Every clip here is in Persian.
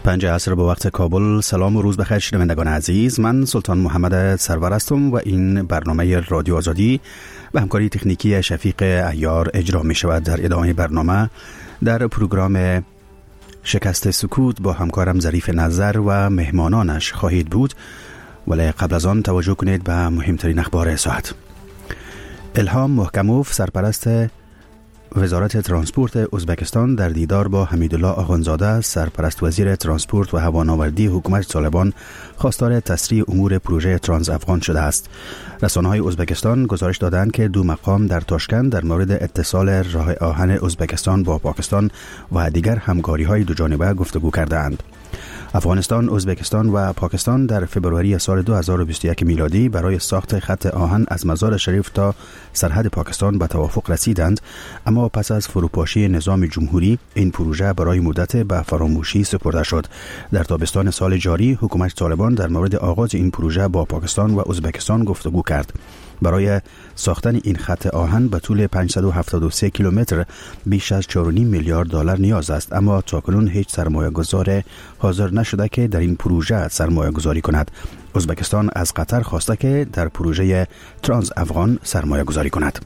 5 عصر به وقت کابل. سلام و روز بخیر شنوندگان عزیز، من سلطان محمد سرور هستم و این برنامه رادیو آزادی و همکاری تکنیکی شفیق عیار اجرا می شود. در ادامه برنامه در پروگرام شکست سکوت با همکارم ظریف نظر و مهمانانش خواهید بود، ولی قبل از آن توجه کنید به مهمترین اخبار ساعت. الهام محکموف سرپرست وزارت ترانسپورت ازبکستان در دیدار با حمیدالله آخوندزاده سرپرست وزیر ترانسپورت و هوانوردی حکومت طالبان خواستار تسریع امور پروژه ترانس افغان شده است. رسانه‌های ازبکستان گزارش دادند که دو مقام در تاشکند در مورد اتصال راه آهن ازبکستان با پاکستان و دیگر همکاری‌های دوجانبه گفتگو کردند. افغانستان، ازبکستان و پاکستان در فوریه سال 2021 میلادی برای ساخت خط آهن از مزار شریف تا سرحد پاکستان به توافق رسیدند، اما پس از فروپاشی نظام جمهوری این پروژه برای مدت به فراموشی سپرده شد. در تابستان سال جاری حکومت طالبان در مورد آغاز این پروژه با پاکستان و ازبکستان گفتگو کرد. برای ساختن این خط آهن به طول 573 کیلومتر بیش از 4.5 میلیارد دلار نیاز است، اما تاکنون هیچ سرمایه‌گذار حاضر نشده که در این پروژه سرمایه گذاری کند. ازبکستان از قطر خواسته که در پروژه ترانس افغان سرمایه گذاری کند.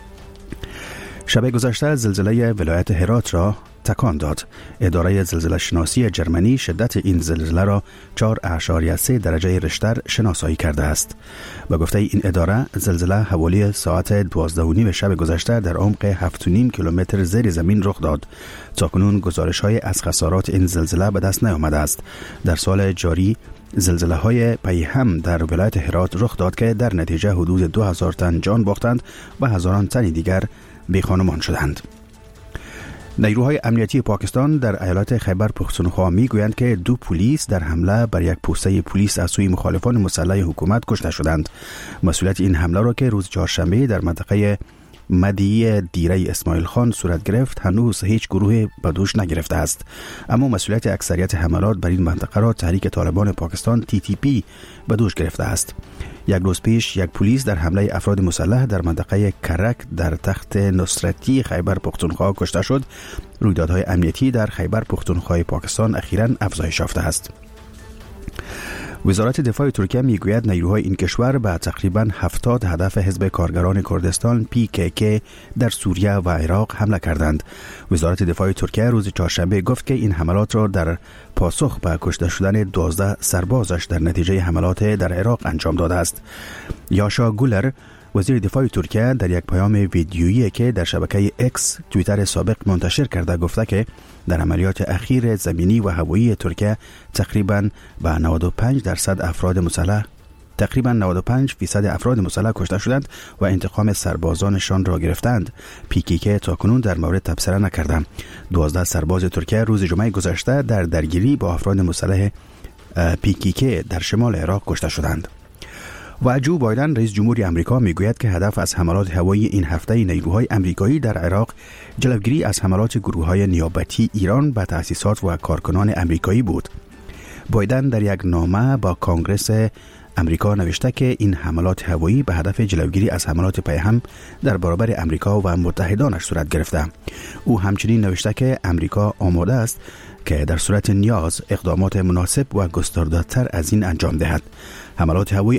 شب گذشته زلزله ولایت هرات را تکان داد. اداره زلزله شناسی جرمنی شدت این زلزله را 4.3 درجه ریشتر شناسایی کرده است. به گفته این اداره زلزله حوالی ساعت 12:30 شب گذشته در عمق 7.5 کیلومتر زیر زمین رخ داد. تاکنون گزارش‌های از خسارات این زلزله به دست نیامده است. در سال جاری زلزله های پی هم در ولایت هرات رخ داد که در نتیجه حدود 2000 تن جان باختند و هزاران تن دیگر بی‌خانمان شدند. نیروهای امنیتی پاکستان در ایالت خیبر پختونخوا میگویند که 2 پلیس در حمله بر یک پوسته پلیس از سوی مخالفان مسلح حکومت کشته شدند. مسئولیت این حمله را که روز چهارشنبه در منطقه مدی دیره اسماعیل خان صورت گرفت هنوز هیچ گروه به دوش نگرفته است، اما مسئولیت اکثریت حملات بر این منطقه را تحریک طالبان پاکستان TTP به دوش گرفته است. یک روز پیش یک پلیس در حمله افراد مسلح در منطقه کرک در تخت نصرتی خیبر پختونخوا کشته شد. رویدادهای امنیتی در خیبر پختونخوا پاکستان اخیراً افزایش یافته است. وزارت دفاع ترکیه میگوید نیروهای این کشور به تقریباً 70 هدف حزب کارگران کردستان PKK در سوریه و عراق حمله کردند. وزارت دفاع ترکیه روز چهارشنبه گفت که این حملات را در پاسخ به کشته شدن 12 سربازش در نتیجه حملات در عراق انجام داده است. یاشا گولر وزیر دفاع ترکیه در یک پیام ویدیویی که در شبکه اکس توییتر سابق منتشر کرده گفته که در عملیات اخیر زمینی و هوایی ترکیه تقریباً به 95% افراد مسلح کشته شدند و انتقام سربازانشان را گرفتند. PKK تاکنون در مورد تبصره نکردند. 12 سرباز ترکیه روز جمعه گذشته در درگیری با افراد مسلح PKK در شمال عراق کشته شدند. و جو بایدن رئیس جمهوری آمریکا میگوید که هدف از حملات هوایی این هفته نیروهای آمریکایی در عراق جلوگیری از حملات گروه‌های نیابتی ایران به تأسیسات و کارکنان آمریکایی بود. بایدن در یک نامه با کانگرس آمریکا نوشته که این حملات هوایی به هدف جلوگیری از حملات پیهم در برابر آمریکا و متحدانش صورت گرفته. او همچنین نوشته که آمریکا آماده است که در صورت نیاز اقدامات مناسب و گسترده‌تر از این انجام دهد. حملات هوایی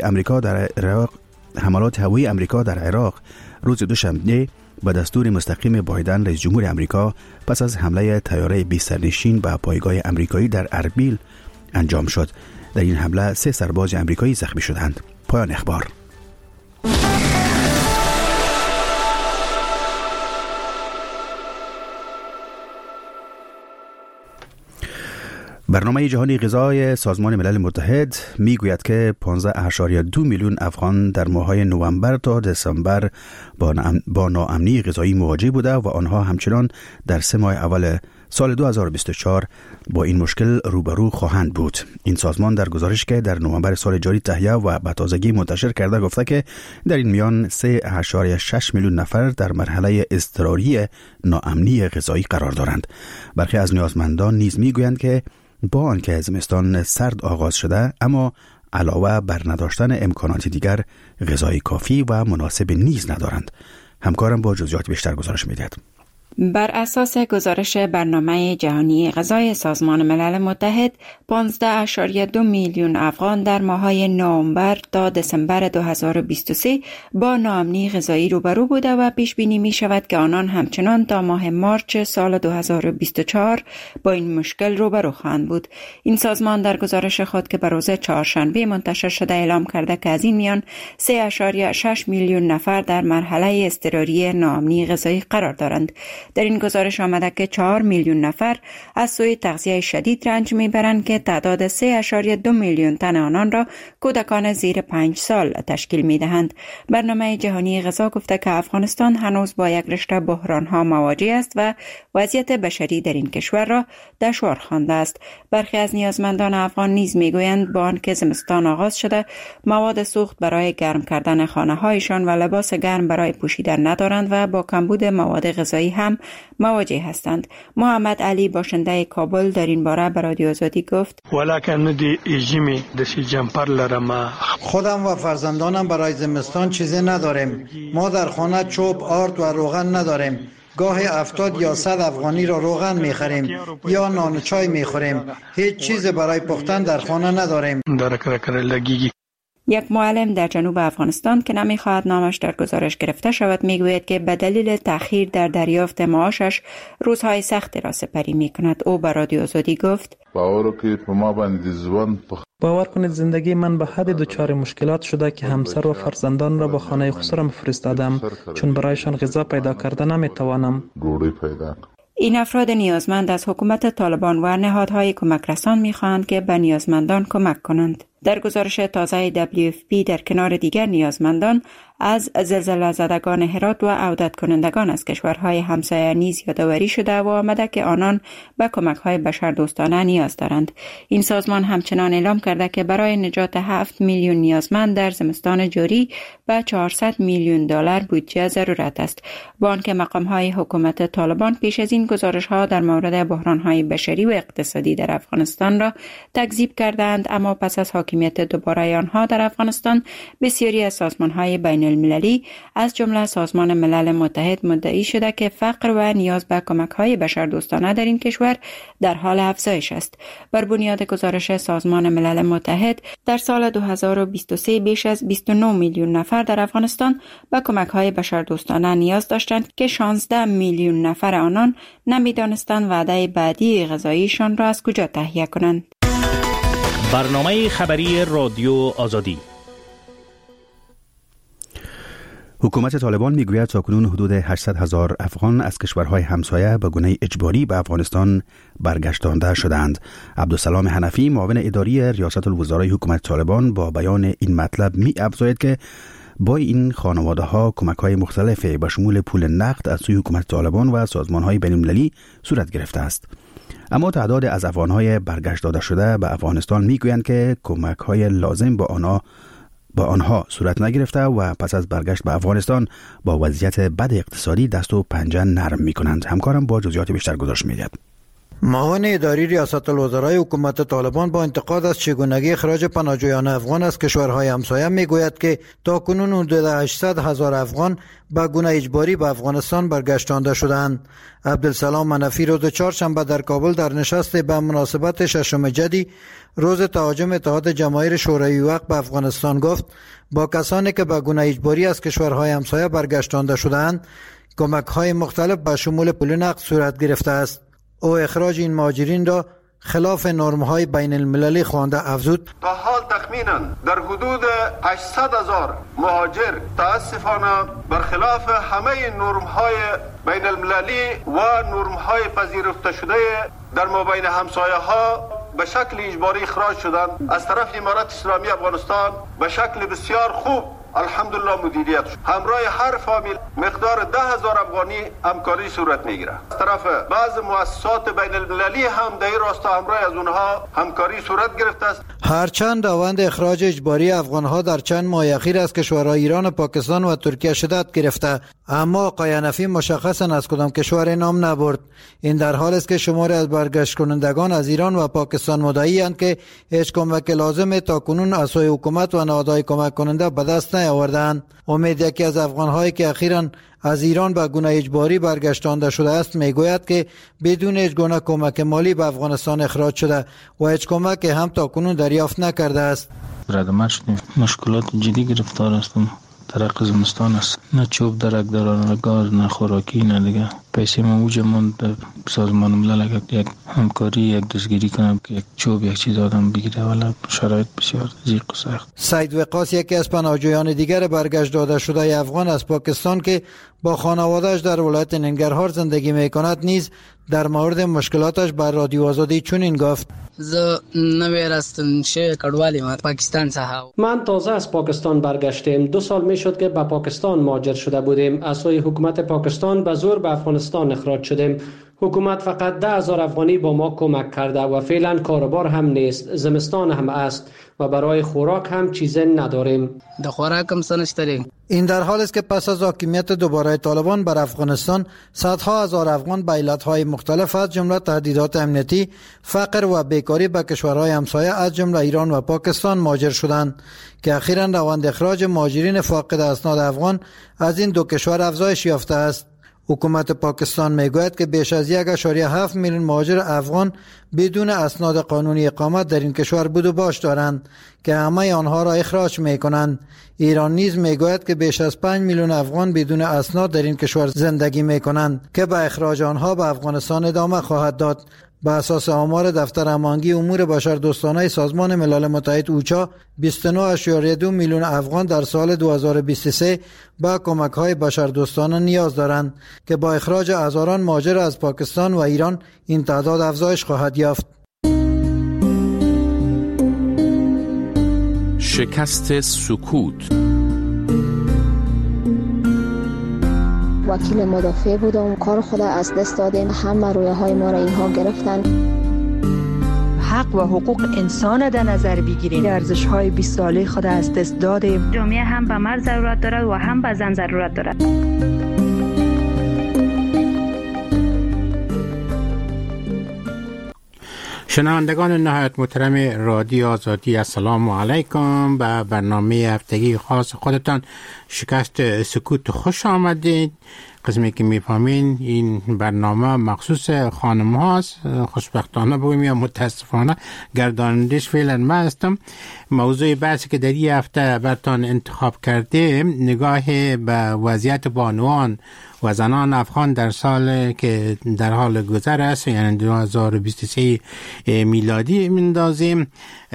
آمریکا در عراق روز دوشنبه به دستور مستقیم بایدن رئیس جمهور آمریکا پس از حمله طیاره 20 سرنشین به پایگاه آمریکایی در اربیل انجام شد. در این حمله 3 سرباز آمریکایی زخمی شدند. پایان اخبار. برنامه جهانی غذای سازمان ملل متحد میگوید که 15.2 میلیون افغان در ماه‌های نوامبر تا دسامبر با ناامنی غذایی مواجه بوده و آنها همچنان در 3 ماه اول سال 2024 با این مشکل روبرو خواهند بود. این سازمان در گزارش که در نوامبر سال جاری تهیه و به تازگی منتشر کرده گفته که در این میان 3.6 میلیون نفر در مرحله اضطراری ناامنی غذایی قرار دارند. برخی از نیازمندان نیز میگویند که با آنکه زمستان سرد آغاز شده اما علاوه بر نداشتن امکانات دیگر غذای کافی و مناسب نیز ندارند. همکارم با جزئیات بیشتر گزارش می‌دهد. بر اساس گزارش برنامه جهانی غذای سازمان ملل متحد 15.2 میلیون افغان در ماه‌های نوامبر تا دسامبر 2023 با ناامنی غذایی روبرو بوده و پیش بینی می شود که آنان همچنان تا ماه مارچ سال 2024 با این مشکل روبرو خواهند بود. این سازمان در گزارش خود که به روز چهارشنبه منتشر شده اعلام کرده که از این میان 3.6 میلیون نفر در مرحله اضطراری ناامنی غذایی قرار دارند. در این گزارش آمده که 4 میلیون نفر از سوی تغذیه شدید رنج میبرند که تعداد 3.2 میلیون تن آنان را کودکان زیر 5 سال تشکیل میدهند. برنامه جهانی غذا گفته که افغانستان هنوز با یک رشته بحرانها مواجه است و وضعیت بشری در این کشور را دشوار خوانده است. برخی از نیازمندان افغان نیز میگویند با آنکه زمستان آغاز شده مواد سوخت برای گرم کردن خانه‌هایشان و لباس گرم برای پوشیدن ندارند و با کمبود مواد غذایی هم مواجه هستند. محمد علی باشنده کابل در این باره به رادیو آزادی گفت: خودم و فرزندانم برای زمستان چیزی نداریم. ما در خانه چوب، آرد و روغن نداریم. گاهی 70 یا 100 افغانی را روغن میخریم یا نان و چای میخوریم. هیچ چیز برای پختن در خانه نداریم. یک معلم در جنوب افغانستان که نمیخواهد نامش در گزارش گرفته شود میگوید که به دلیل تأخیر در دریافت معاشش روزهای سختی را سپری میکند. او به رادیو آزادی گفت: باور کنید زندگی من به حد دچار مشکلات شده که همسر و فرزندان را به خانه خسرم فرستادم چون برایشان غذا پیدا کرده نمیتوانم. این افراد نیازمند از حکومت طالبان و نهادهای کمک رسان میخواهند که به نیازمندان کمک کنند. در گزارش تازه WFP در کنار دیگر نیازمندان از زلزله زدگان هرات و عودت کنندگان از کشورهای همسایه نیز یادآوری شده و آمده که آنان به کمک‌های بشردوستانه نیاز دارند. این سازمان همچنان اعلام کرده که برای نجات 7 میلیون نیازمند در زمستان جاری به 400 میلیون دلار بودجه ضرورت است. با آنکه مقام‌های حکومت طالبان پیش از این گزارش‌ها در مورد بحران‌های بشری و اقتصادی در افغانستان را تکذیب کردند، اما پس از حاکمیت دوباره آنها در افغانستان بسیاری از سازمان‌های بین المللی از جمله سازمان ملل متحد مدعی شده که فقر و نیاز به کمک‌های بشردوستانه در این کشور در حال افزایش است. بر بنیاد گزارش سازمان ملل متحد در سال 2023 بیش از 29 میلیون نفر در افغانستان به کمک‌های بشردوستانه نیاز داشتند که 16 میلیون نفر آنان نمی‌دانستند وعده بعدی غذاییشان را از کجا تهیه کنند. برنامه خبری رادیو آزادی. حکومت طالبان میگوید تاکنون حدود 800,000 افغان از کشورهای همسایه به گونه اجباری به افغانستان برگشتانده شدند. عبدالسلام حنفی معاون اداری ریاست الوزرای حکومت طالبان با بیان این مطلب می افزاید که با این خانواده ها کمک های مختلفی به شمول پول نقد از سوی حکومت طالبان و سازمان های بین المللی صورت گرفته است. اما تعداد از افغان‌های برگشت داده شده به افغانستان میگویند که کمک‌های لازم با آنها صورت نگرفته و پس از برگشت به افغانستان با وضعیت بد اقتصادی دست و پنجه نرم می‌کنند. همکارم با جزئیات بیشتر گزارش می‌دهد. معاون اداری ریاست الوزرای حکومت طالبان با انتقاد از چگونگی اخراج پناهجویان افغان از کشورهای همسایه میگوید که تاکنون حدود 800,000 افغان به گونه اجباری به افغانستان برگشتانده شدند. عبدالسلام منفی روز چهارشنبه در کابل در نشست به مناسبت ششم جدی روز تهاجم اتحاد جماهیر شوروی وقت به افغانستان گفت با کسانی که به گونه اجباری از کشورهای همسایه برگشتانده شدند کمک‌های مختلف به شمول پول نقد صورت گرفته است. او اخراج این مهاجرین را خلاف نرم‌های بین المللی خوانده افزود: تا حال تخمینا در حدود 800,000 مهاجر تاسفانه برخلاف همه نرم‌های بین المللی و نرم‌های پذیرفته شده در مابین همسایه‌ها به شکل اجباری اخراج شدند. از طرف امارات اسلامی افغانستان به شکل بسیار خوب الحمدلله مدیریت شد. همراه هر فامیل مقدار 10,000 افغانی همکاری صورت میگیره. از طرف بعض مؤسسات بین المللی هم در این راستا همراه از اونها همکاری صورت گرفته است. هرچند داوند اخراج اجباری افغانها در چند ماه اخیر از کشورهای ایران و پاکستان و ترکیه شدت گرفته، اما آقای حنفی مشخصا از کدام کشور نام نبرد. این در حال است که شماری از برگشت کنندگان از ایران و پاکستان مدعی اند که هیچ کمک لازم تا کنون از سوی حکومت و نهادهای کمک کننده به دست نیاوردند. امید یکی از افغان‌هایی که اخیراً از ایران به گونه اجباری برگشتانده شده است میگوید که بدون هیچ گونه کمک مالی به افغانستان اخراج شده و هیچ کمک هم تا کنون دریافت نکرده است. ردمت شدیم، مشکلات جدی گرفتار هستم. درک زمستان است، نه چوب درک دارن، نه گاز، نه خوراکی، نه دیگه پیسه ما اوج من سازمان ملل یک همکاری یک دستگیری کنم که یک چوب یک چیز آدم بگیره، ولی شرایط بسیار ضیق و سخت. سید وقاص یکی از پناهجویان دیگر برگشت داده شده افغان از پاکستان که با خانواده‌اش در ولایت ننگرهار زندگی میکند نیز در مورد مشکلاتش بر رادیو آزادی چنین گفت: من تازه از پاکستان برگشتم. 2 سال می شد که به پاکستان مهاجر شده بودیم. از سوی حکومت پاکستان به زور به افغانستان اخراج شدیم. حکومت فقط 10,000 افغانی با ما کمک کرده و فعلا کاروبار هم نیست، زمستان هم است و برای خوراک هم چیزی نداریم. این در حال است که پس از حاکمیت دوباره طالبان بر افغانستان صدها هزار افغان به علتهای مختلف از جمله تهدیدات امنیتی، فقر و بیکاری به کشورهای همسایه از جمله ایران و پاکستان مهاجر شدند که اخیراً روند اخراج مهاجرین فاقد اسناد افغان از این 2 کشور افزایش یافته است. حکومت پاکستان میگوید که بیش از 1.7 میلیون مهاجر افغان بدون اسناد قانونی اقامت در این کشور بود و باش دارند که همه آنها را اخراج میکنند. ایران نیز میگوید که بیش از 5 میلیون افغان بدون اسناد در این کشور زندگی میکنند که به اخراج آنها به افغانستان ادامه خواهد داد. به اساس آمار دفتر هماهنگی امور بشردوستانه سازمان ملل متحد اوچا 29.2 میلیون افغان در سال 2023 به کمک‌های بشردوستانه نیاز دارند که با اخراج هزاران مهاجر از پاکستان و ایران این تعداد افزایش خواهد یافت. شکست سکوت. وکیل مدافع بودم، کار خود از دست دادیم، همه رویاهای ما را اینها گرفتن. حق و حقوق انسان در نظر بگیریم، ارزش‌های 20 ساله خود از دست دادیم. جامعه هم به مرد ضرورت دارد و هم به زن ضرورت دارد. شنوندگان نهایت محترم رادیو آزادی، السلام علیکم. به برنامه هفتگی خاص خودتان شکست سکوت خوش آمدید. قسمی که میفهمین این برنامه مخصوص خانم هاست، خوشبختانه بگویم یا متاسفانه گردانندش فعلا من هستم. موضوع بحثی که در این هفته برتان انتخاب کرده نگاه به وضعیت بانوان و زنان افغان در سال که در حال گذر است، یعنی 2023 میلادی میندازیم.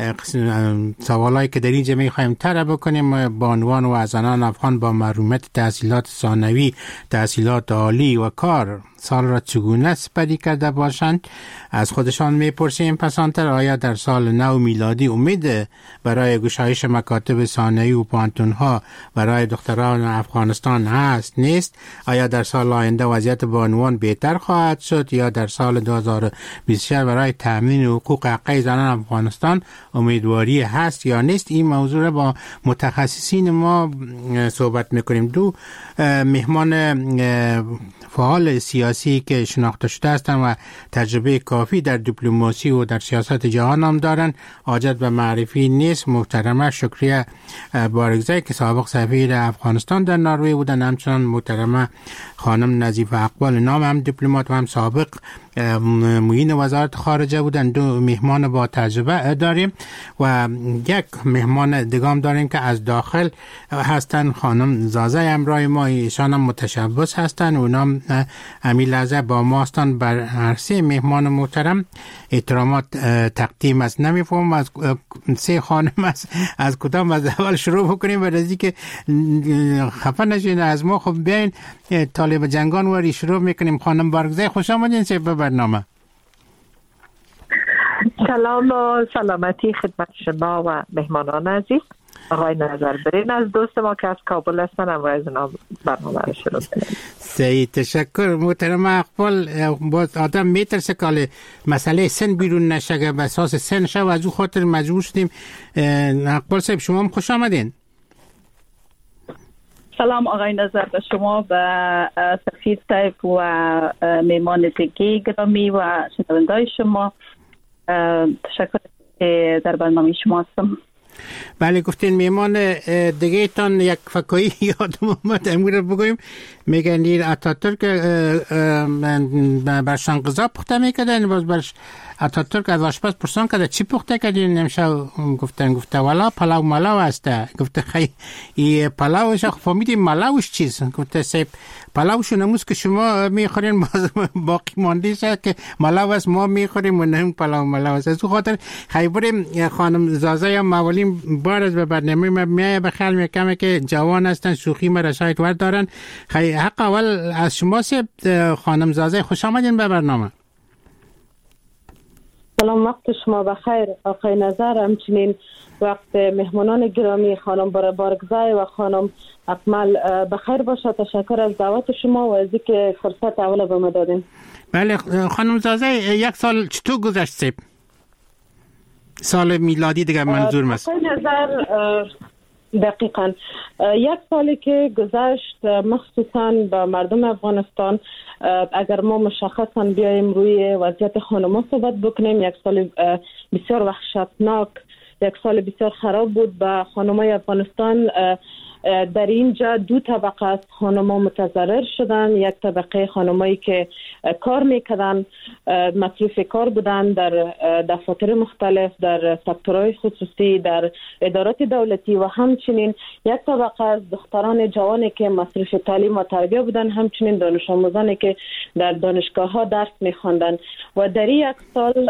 سوالایی که در اینجا میخوایم طرح بکنیم: بانوان و زنان افغان با محرومیت تحصیلات ثانوی، تحصیلات عالی و کار سال را چگونه سپری کرده باشند؟ از خودشان میپرسیم. پسانتر آیا در سال نو میلادی امید برای گشایش مکاتب ثانوی و پانتونها برای دختران افغانستان هست نیست؟ آیا در سال آینده وضعیت بانوان بهتر خواهد شد یا در سال 2024 برای تامین حقوق حقوقی زنان افغانستان امیدواری هست یا نیست؟ این موضوع را با متخصصین ما صحبت میکنیم. 2 مهمان فعال سیاسی که شناخته شده هستند و تجربه کافی در دیپلماسی و در سیاست جهان هم دارند، حاجت به معرفی نیست. محترمه شکریه بارگزی که سابق سفیر افغانستان در نروژ بودند، همچنان محترمه خانم نظیفه اقبال نام، هم دیپلمات و هم سابق معین وزارت خارجه بودند. 2 مهمان با تجربه داریم و یک مهمان دیگه داریم که از داخل هستن، خانم زازه امرای ما. ایشان هم متشبث هستن، اونام امی لحظه با ما هستن. بر هر 3 مهمان محترم احترامات تقدیم است. نمیفهم از 3 خانم از کدام از اول شروع بکنیم برای اینکه خفه نشین از ما. خب بیاین طالب جنگان وری شروع میکنیم. خانم بارگزی خوش آمدین به برنامه. سلام و سلامتی خدمت شما و مهمانان عزیز. آقای نظر برین از دوست ما که از کابل هستن، هم از نام برنامه رو شروع کنیم. سعید تشکر. محترم اقبال، باز آدم میترسه که مسئله سن بیرون نشه، به اساس سن شه و از او خاطر مجبور شدیم. اقبال صاحب شما هم خوش آمدین. سلام آقای نظر به شما، به سفیر صاحب و مهمان دیگه گرامی و شنونده‌های شما. تشکر که در برنامه شما هستم. بله گفتین میمان دیگه تان یک فکایی یادم اومد امور بگویم میگن این اتاتورک برشان غذا پخته میکردن باز برش اتاتورک از آشپز پرسان کرده چی پخته کردین نمیشه گفته والا پلاو ملاو هسته گفته خیلی این پلاوش فهمیدیم ملاوش چیز گفته سیب پلاوشو نموز که شما میخورین باقی مانده شد که ملاو است ما میخوریم و نه پلاو ملاو است از خاطر خیلی بریم خانم زازه یا مولیم بار از به برنامه ما میایه بخیر میکنه که جوان هستن شوخی ما را شاید ورد دارن خیلی حق اول از شما سیب خانم زازه خوش آمدین به برنامه. سلام وقت شما بخیر آقای نظر همچنین وقت مهمانان گرامی خانم بارگزای و خانم اکمل بخیر باشه. تشکر از دعوت شما و از اینکه فرصت اول به ما دادین. بله خانم زازه یک سال چطور گذشت سیب؟ سال میلادی دیگه منظور است. آقای نظر دقیقاً یک سالی که گذشت مخصوصاً به مردم افغانستان اگر ما مشخصاً بیایم روی وضعیت خانم‌ها صحبت بکنیم یک سال بسیار وحشتناک یک سال بسیار خراب بود به خانم‌های افغانستان. در اینجا دو طبقه از خانم‌ها متضرر شدن. یک طبقه خانمایی که کار میکردن مصروف کار بودن در دفاتر مختلف در سکتورهای خصوصی در ادارات دولتی و همچنین یک طبقه از دختران جوانی که مصروف تعلیم و تربیت بودن همچنین دانش آموزانی که در دانشگاه‌ها درس می‌خواندن و در یک سال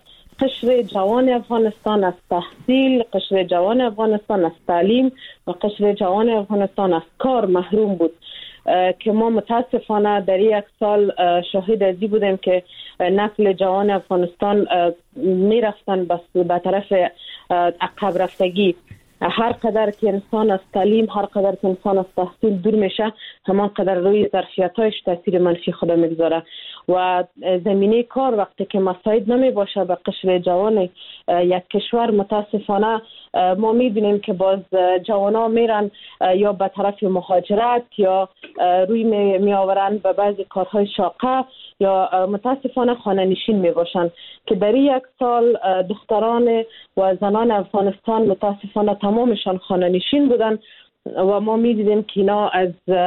قشر جوان افغانستان از تحصیل، قشر جوان افغانستان از تعلیم و قشر جوان افغانستان از کار محروم بود که ما متاسفانه در یک سال شاهد ازی بودیم که نسل جوان افغانستان می رفتن به طرف عقب رفتگی. هر قدر که انسان از تعلیم هر قدر که انسان از تحصیل دور میشه همان قدر روی ظرفیت‌هایش تاثیر منفی خود میگذاره و زمینه کار وقتی که مساعد نمی باشه به قشر جوان یک کشور متاسفانه ما میبینیم که باز جوانا میرن یا به طرف مهاجرت یا روی می آورن به بعضی کارهای شاقه یا متاسفانه خانه نشین می باشن که در یک سال دختران و زنان افغانستان متاسفانه تمامشان خانه نشین بودن و ما می دیدیم که اینا از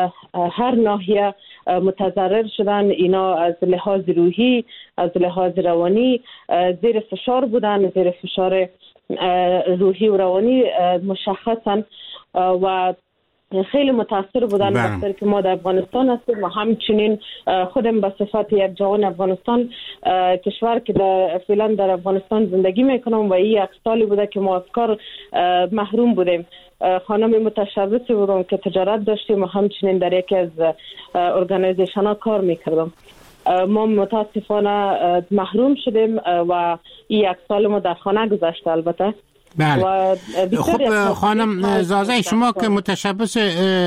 هر ناحیه متضرر شدن. اینا از لحاظ روحی از لحاظ روانی زیر فشار بودن زیر فشار روحی و روانی مشخصا و خیلی متاثر بودن وقتی که ما در افغانستان هستیم و همچنین خودم به صفت یک جوان افغانستان کشور که فعلا در افغانستان زندگی میکنم و این یک سالی بوده که ما از کار محروم بودیم. خانم متشبثی بودم که تجارت داشتیم و همچنین در یکی از ارگانیزیشن ها کار میکردم. ما متاسفانه محروم شدیم و این یک سال ما در خانه گذشته البته. بله. خب خانم زازه شما که متشبث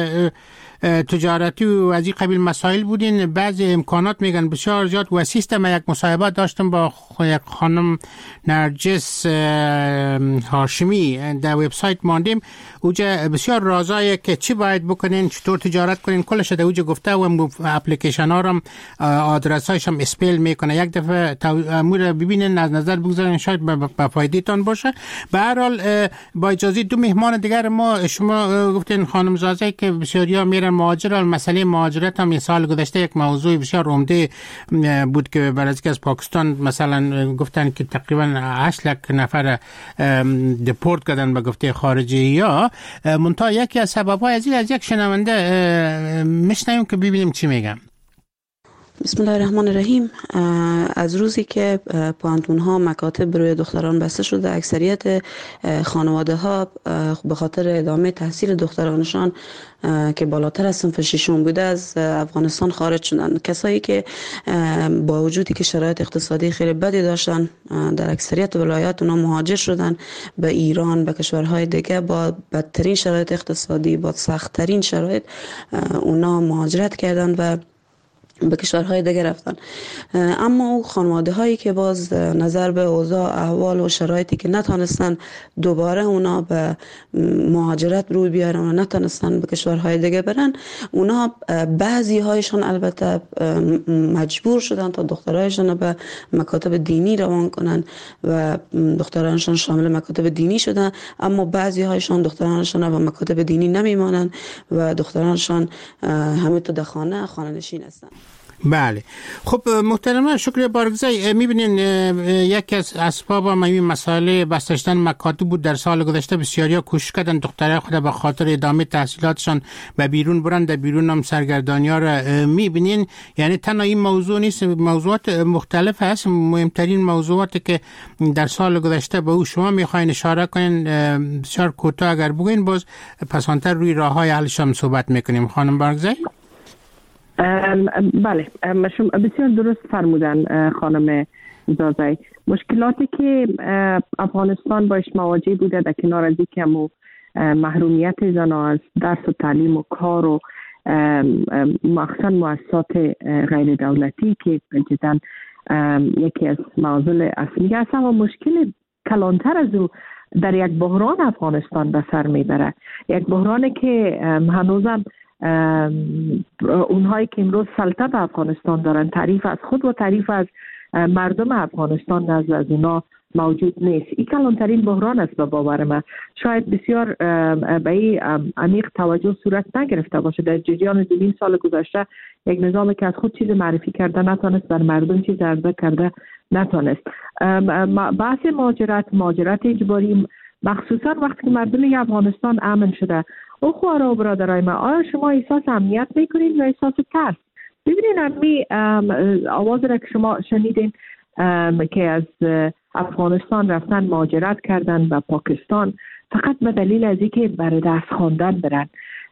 تجارتی و از این قبیل مسائل بودین بعضی امکانات میگن بسیار زیاد وسیع است. من یک مصاحبه داشتم با یک خانم نرجس هاشمی در وبسایت ماندیم اوجا بسیار رازایه که چی باید بکنین چطور تجارت کنین کلش در اوجا گفته و اپلیکیشن ها هم آدرس هایش هم اسپیل میکنه. یک دفعه امور ببینین از نظر بگذارین شاید به فایده تان باشه. به هر حال با اجازه دو مهمان دیگر ما شما گفتین خانم زازه که بسیاریا میرن مهاجرت. مسئله مهاجرت هم سال گذشته یک موضوع بسیار عمده بود که برای از پاکستان مثلا گفتن که تقریبا 8 لک نفر دپورت کردن به گفته خارجی ها. منتها یکی از سبب‌های از یک شنونده میشنویم که ببینیم چی میگم. بسم الله الرحمن الرحیم. از روزی که پانتون ها مکاتب روی دختران بسته شده اکثریت خانواده ها به خاطر ادامه تحصیل دخترانشان که بالاتر از صنف ششم بوده از افغانستان خارج شدن. کسایی که با وجودی که شرایط اقتصادی خیلی بدی داشتن در اکثریت ولایات اونا مهاجر شدن به ایران به کشورهای دیگه با بدترین شرایط اقتصادی با سخت‌ترین شرایط اونا مهاجرت کردن و به کشورهای دیگه رفتن. اما او خانواده هایی که باز نظر به اوضاع احوال و شرایطی که نتونستن دوباره اونا به مهاجرت روی بیارن و نتونستن به کشورهای دیگه برن، اونا بعضی هایشان البته مجبور شدن تا دخترایشان به مکاتب دینی روان کنن و دخترانشان شامل مکاتب دینی شدن، اما بعضی هایشان دخترانشان به مکاتب دینی نمیمانن و دخترانشان همینطور در خانه نشین هستن. بله. خب محترمه شکر بارگزای، میبینین یکی از اسباب همین مسئله بستشتن مکاتب بود. در سال گذشته بسیاریا کوشش کردن دخترای خود به خاطر ادامه تحصیلاتشان به بیرون برن، در بیرون هم سرگردانی‌ها را میبینین. یعنی تنها این موضوع نیست، موضوعات مختلف هست. مهمترین موضوعاتی که در سال گذشته به او شما میخواین اشاره کنین بسیار کوتاه اگر بگین، باز پسانتر روی راههای حلش هم صحبت میکنیم. خانم بارگزای. بله، بسیار درست فرمودن خانم زازای. مشکلاتی که افغانستان باش مواجه بوده در کنار از اینکه محرومیت زنان از درس و تعلیم و کار و مخصوصا مؤسسات غیر دولتی که جدا یکی از معضل اصلی است، اما مشکل کلانتر از او در یک بحران افغانستان به سر میبره. یک بحرانی که هنوزم اونهایی که امروز سلطنت افغانستان دارن تعریف از خود و تعریف از مردم افغانستان نزد از اونا موجود نیست. این کلانترین بحران است به باور من. شاید بسیار به این عمیق توجه صورت نگرفته باشه. در جریان 2.5 سال گذشته یک نظامی که از خود چیز معرفی کرده نتونست، بر مردم چیز عرضه کرده نتونست. بحث مهاجرت اجباری، مخصوصا وقتی که مردم افغانستان امن شده، او خوارا و برادرای ما، آیا شما احساس امنیت میکنید یا احساس ترس؟ ببینید امی آواز را که شما شنیدین که از افغانستان رفتن مهاجرت کردن به پاکستان فقط به دلیل از اینکه برای درس خواندن برن،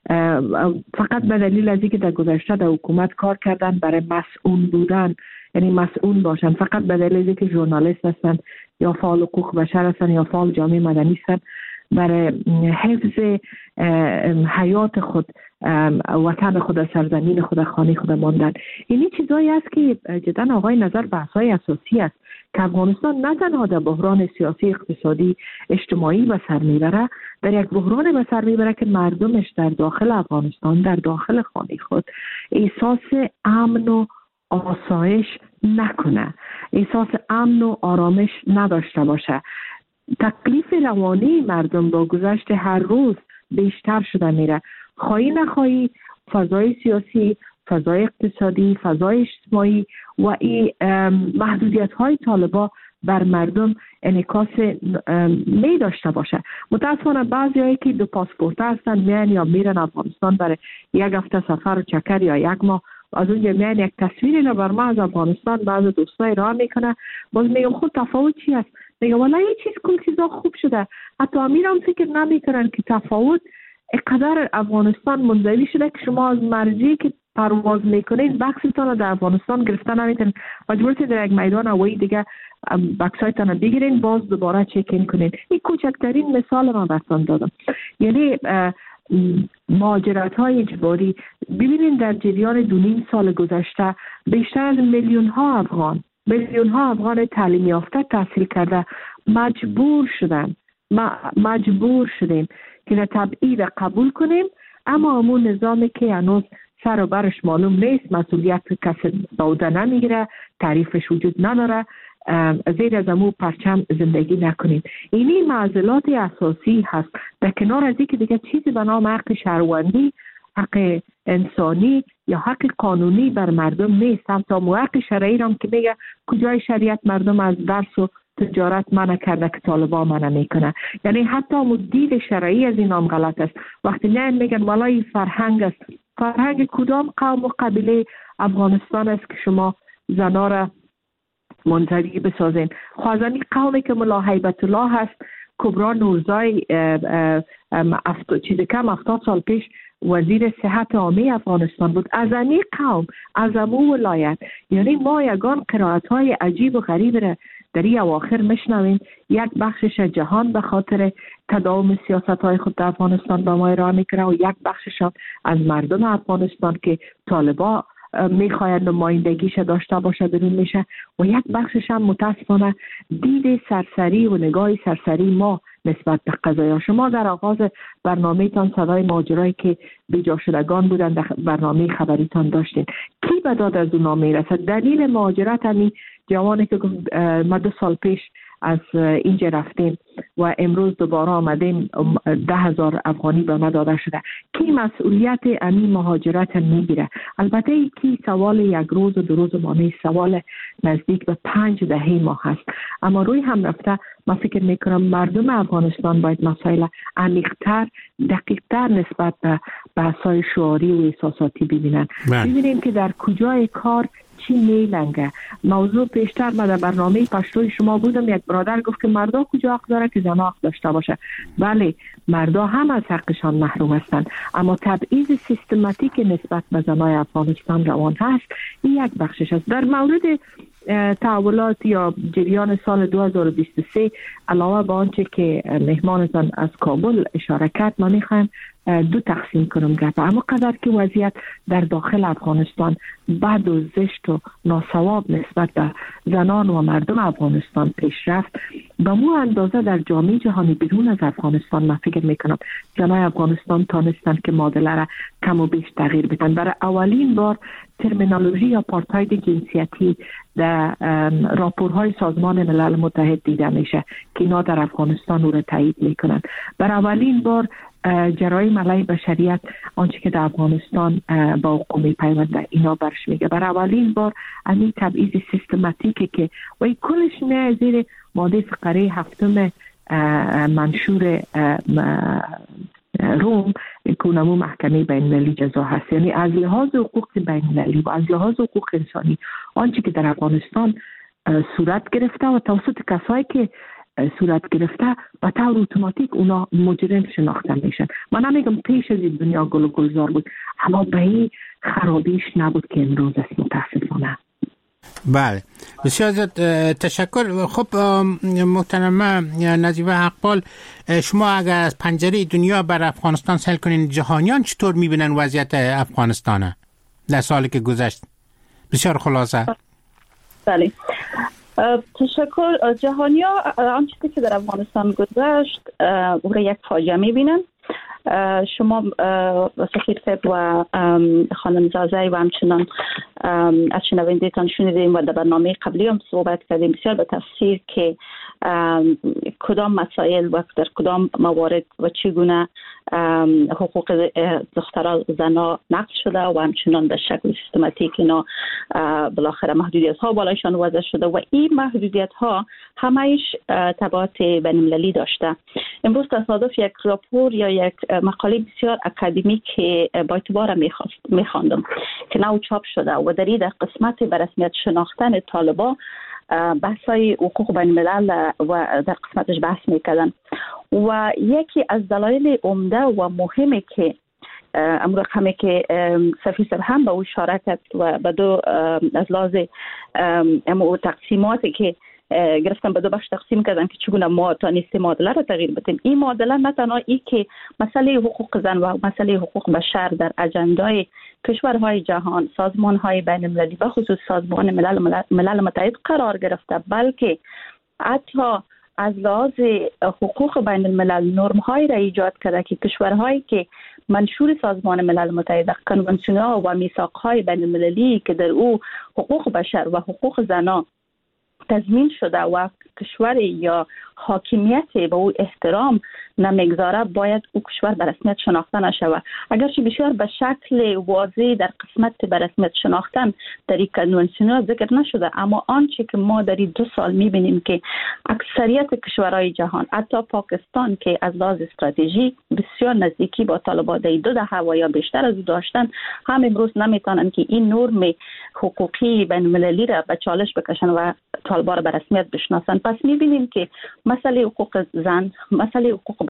فقط به دلیل از اینکه در گذشته در حکومت کار کردن برای مسئول بودن، یعنی مسئول باشن، فقط به دلیل از اینکه ژورنالیست هستن یا فعال حقوق بشر هستن یا فعال جامعه مدنی هستن، برای حفظ حیات خود، وطن خود، سرزمین خود، خانه خود ماندن. این چیزایی است که جدا آقای نظر بحث‌های اساسی است که افغانستان نه تنها در بحران سیاسی، اقتصادی، اجتماعی به سر میبره، در یک بحران به سر میبره که مردمش در داخل افغانستان، در داخل خانه خود احساس امن و آسایش نکنه، احساس امن و آرامش نداشته باشه. تکلیف روانی مردم با گذشت هر روز بیشتر شده میره. خواهی نخواهی فضای سیاسی، فضای اقتصادی، فضای اجتماعی و این محدودیت های طالبان بر مردم انعکاس می داشته باشه. متاسفانه بعضی هایی که دو پاسپورت هستن میان یا میرن افغانستان برای یک هفته سفر و چکر یا یک ماه، از اونجا میان یک تصویری رو بر ما از افغانستان بعض دوستای راه میکنه. باز میگم خود تفاوت چی است؟ میگم والا یه چیز کل چیزا خوب شده. حتی امیران فکر نمیکنن که تفاوت اقدر افغانستان منزوی شده که شما از مرزی که پرواز میکنین بکستان رو در افغانستان گرفتن نمیتونین، مجبورید در یک میدان هوایی دیگه بکسایتان رو بگیرین، باز دوباره چکین کنین. این کوچکترین مثال من براتون دادم. یعنی مهاجرت های اجباری، ببینین در جریان 2.5 سال گذشته بیشتر از میلیون ها افغان تعلیم یافته تحصیل کرده مجبور شدیم که در تبعید قبول کنیم، اما همون نظامی که هنوز سر و برش معلوم نیست، مسئولیت کسی داده نمیگیره، تعریفش وجود نداره، زیر از امو پرچم زندگی نکنیم. اینی معضلات اساسی هست. در کنار از اینکه دیگه چیزی به نام حق شهروندی، حق انسانی یا حق قانونی بر مردم نیست. هم تا حق شرعی هم که میگه کجای شریعت مردم از درس و تجارت منع کرده که طالبان منع میکنه. یعنی حتی مدید شرعی از این هم غلط است. وقتی نه میگن والای فرهنگ است، فرهنگ کدام قوم و قبیله افغانستان است که شما زنا را منزوی بسازین؟ خوازنی قومی که ملا هیبت الله هست، کبرا نورزای چیز کم 70 سال پیش وزیر صحت عامه افغانستان بود، از امی قوم، از امو ولایت. یعنی ما یگان قرائت های عجیب و غریب را در این اواخر میشنویم. یک بخشش جهان به خاطر تداوم سیاست های خود در افغانستان به ما ارائه میکنه و یک بخشش از مردم افغانستان که طالبان میخواید نمایندگیش داشته باشه بیرون میشه و یک بخشش هم متاسفانه دید سرسری و نگاه سرسری ما نسبت به قضایا. شما در آغاز برنامه‌تان صدای ماجرایی که بیجا شدگان بودن در برنامه خبریتان داشتین. کی به داد از اونا میرسد؟ دلیل مهاجرت همین جوانی که ما 2 سال پیش از اینجا رفتیم و امروز دوباره آمدیم 10,000 افغانی به ما داده شده. کی مسئولیت این مهاجرت میگیره؟ البته کی سوال یک روز و 2 روز ما نیست، سوال نزدیک به 5 دهه ما هست. اما روی هم رفته ما فکر میکنم مردم افغانستان باید مسائل عمیق‌تر، دقیق‌تر نسبت به بحث‌های شعاری و احساساتی ببینن. ببینیم که در کجای کار چی میلنگه. موضوع پیشتر من در برنامه پشتوی شما بودم، یک برادر گفت که مردا کجا حق داره که زنها حق داشته باشه. بله، مردا هم از حقشان محروم هستند، اما تبعیض سیستماتیک نسبت به زنای افغانستان روان هست. این یک بخشش است. در مورد تحولات یا جریان سال 2023 علاوه به آنچه که مهمانتان از کابل اشاره کرد، من میخوایم 2 تقسیم کنم گپ. اما قدر که وضعیت در داخل افغانستان بد و زشت و ناسواب نسبت به زنان و مردم افغانستان پیش رفت، به مو اندازه در جامعه جهانی بیرون از افغانستان من فکر میکنم زنای افغانستان تانستند که معادله را کم و بیش تغییر بدن. برای اولین بار ترمینولوژی آپارتاید جنسیتی در راپورهای سازمان ملل متحد دیده میشه که اینا در افغانستان او را تایید میکنن. برای اولین بار جرایم علیه بشریت، آنچه که در افغانستان با حقوق میپیونده، اینا برش میگه. برای اولین بار این تبعیض سیستماتیکی که و کلش میاد زیر ماده فقره 7 منشور روم کنمو محکمه بین‌المللی جزا هست. یعنی از لحاظ حقوق بین‌المللی و از لحاظ حقوق انسانی آنچه که در افغانستان صورت گرفته و توسط کسایی که صورت گرفته به طور اتوماتیک اونا مجرم شناخته میشن. من نمیگم پیش از این دنیا گل و گلزار بود، اما به این خرابیش نبود که امروز است متاسفانه. بله، بسیار تشکر. خب محترمه نظیفه حقپال، شما اگر از پنجره دنیا بر افغانستان سیل کنین، جهانیان چطور میبینن وضعیت افغانستانه در سالی که گذشت؟ بسیار خلاصه. بله، تشکر. جهانیا آنچه که در افغانستان گذشت او را یک فاجعه میبینن. شما سفیر صاحب و خانم زازای و همچنان از شنوندگان شنیدیم و در برنامه قبلی هم صحبت کردیم بسیار به تفصیل که کدام مسائل و در کدام موارد و چگونه حقوق دختران زنها نقض شده و همچنان به شکل سیستماتیک اینا بالاخره محدودیت ها بالایشان وضع شده و این محدودیت ها همه‌اش تبعات بین المللی داشته. امروز تصادف یک راپور یا یک مقاله بسیار اکادمیک که با اعتبار میخواندم که نو چاپ شده و در قسمت به رسمیت شناختن طالبان بحثای حقوق بین الملل و در قسمتش بحث میکردن و یکی از دلایل عمده و مهمی که امر رقمی که سفیر صاحب هم به او اشاره کرد و به 2 از لحاظ تقسیماتی که گرفتن به 2 بخش تقسیم کردن که چگونه ما تانستیم معادله را تغییر بدیم. این معادله نه تنها ای که مسئله حقوق زن و مسئله حقوق بشر در اجندای کشورهای جهان، سازمانهای بین المللی به خصوص سازمان ملل متحد قرار گرفته، بلکه حتی از لحاظ حقوق بین الملل نرم‌هایی را ایجاد کرده که کشورهایی که منشور سازمان ملل متحد، کنوانسیون‌ها و میثاق‌های بین المللی که در او حقوق بشر و حقوق زنان تضمین شده و کشور یا حاکمیت به او احترام نمیگذاره باید او کشور به رسمیت شناخته نشود. اگرچه بسیار به شکل واضح در قسمت به رسمیت شناختن در این کنوانسیون ذکر نشده، اما آنچه که ما در 2 سال میبینیم که اکثریت کشورهای جهان، حتی پاکستان که از لحاظ استراتژی بسیار نزدیکی با طالبان در 2 دهه و یا بیشتر از او داشتن، هم امروز نمیتونن که این نرم حقوقی بین المللی را به چالش بکشن و طالبان را به رسمیت بشناسن. پس میبینیم که مسئله حقوق زن، مسئله حقوق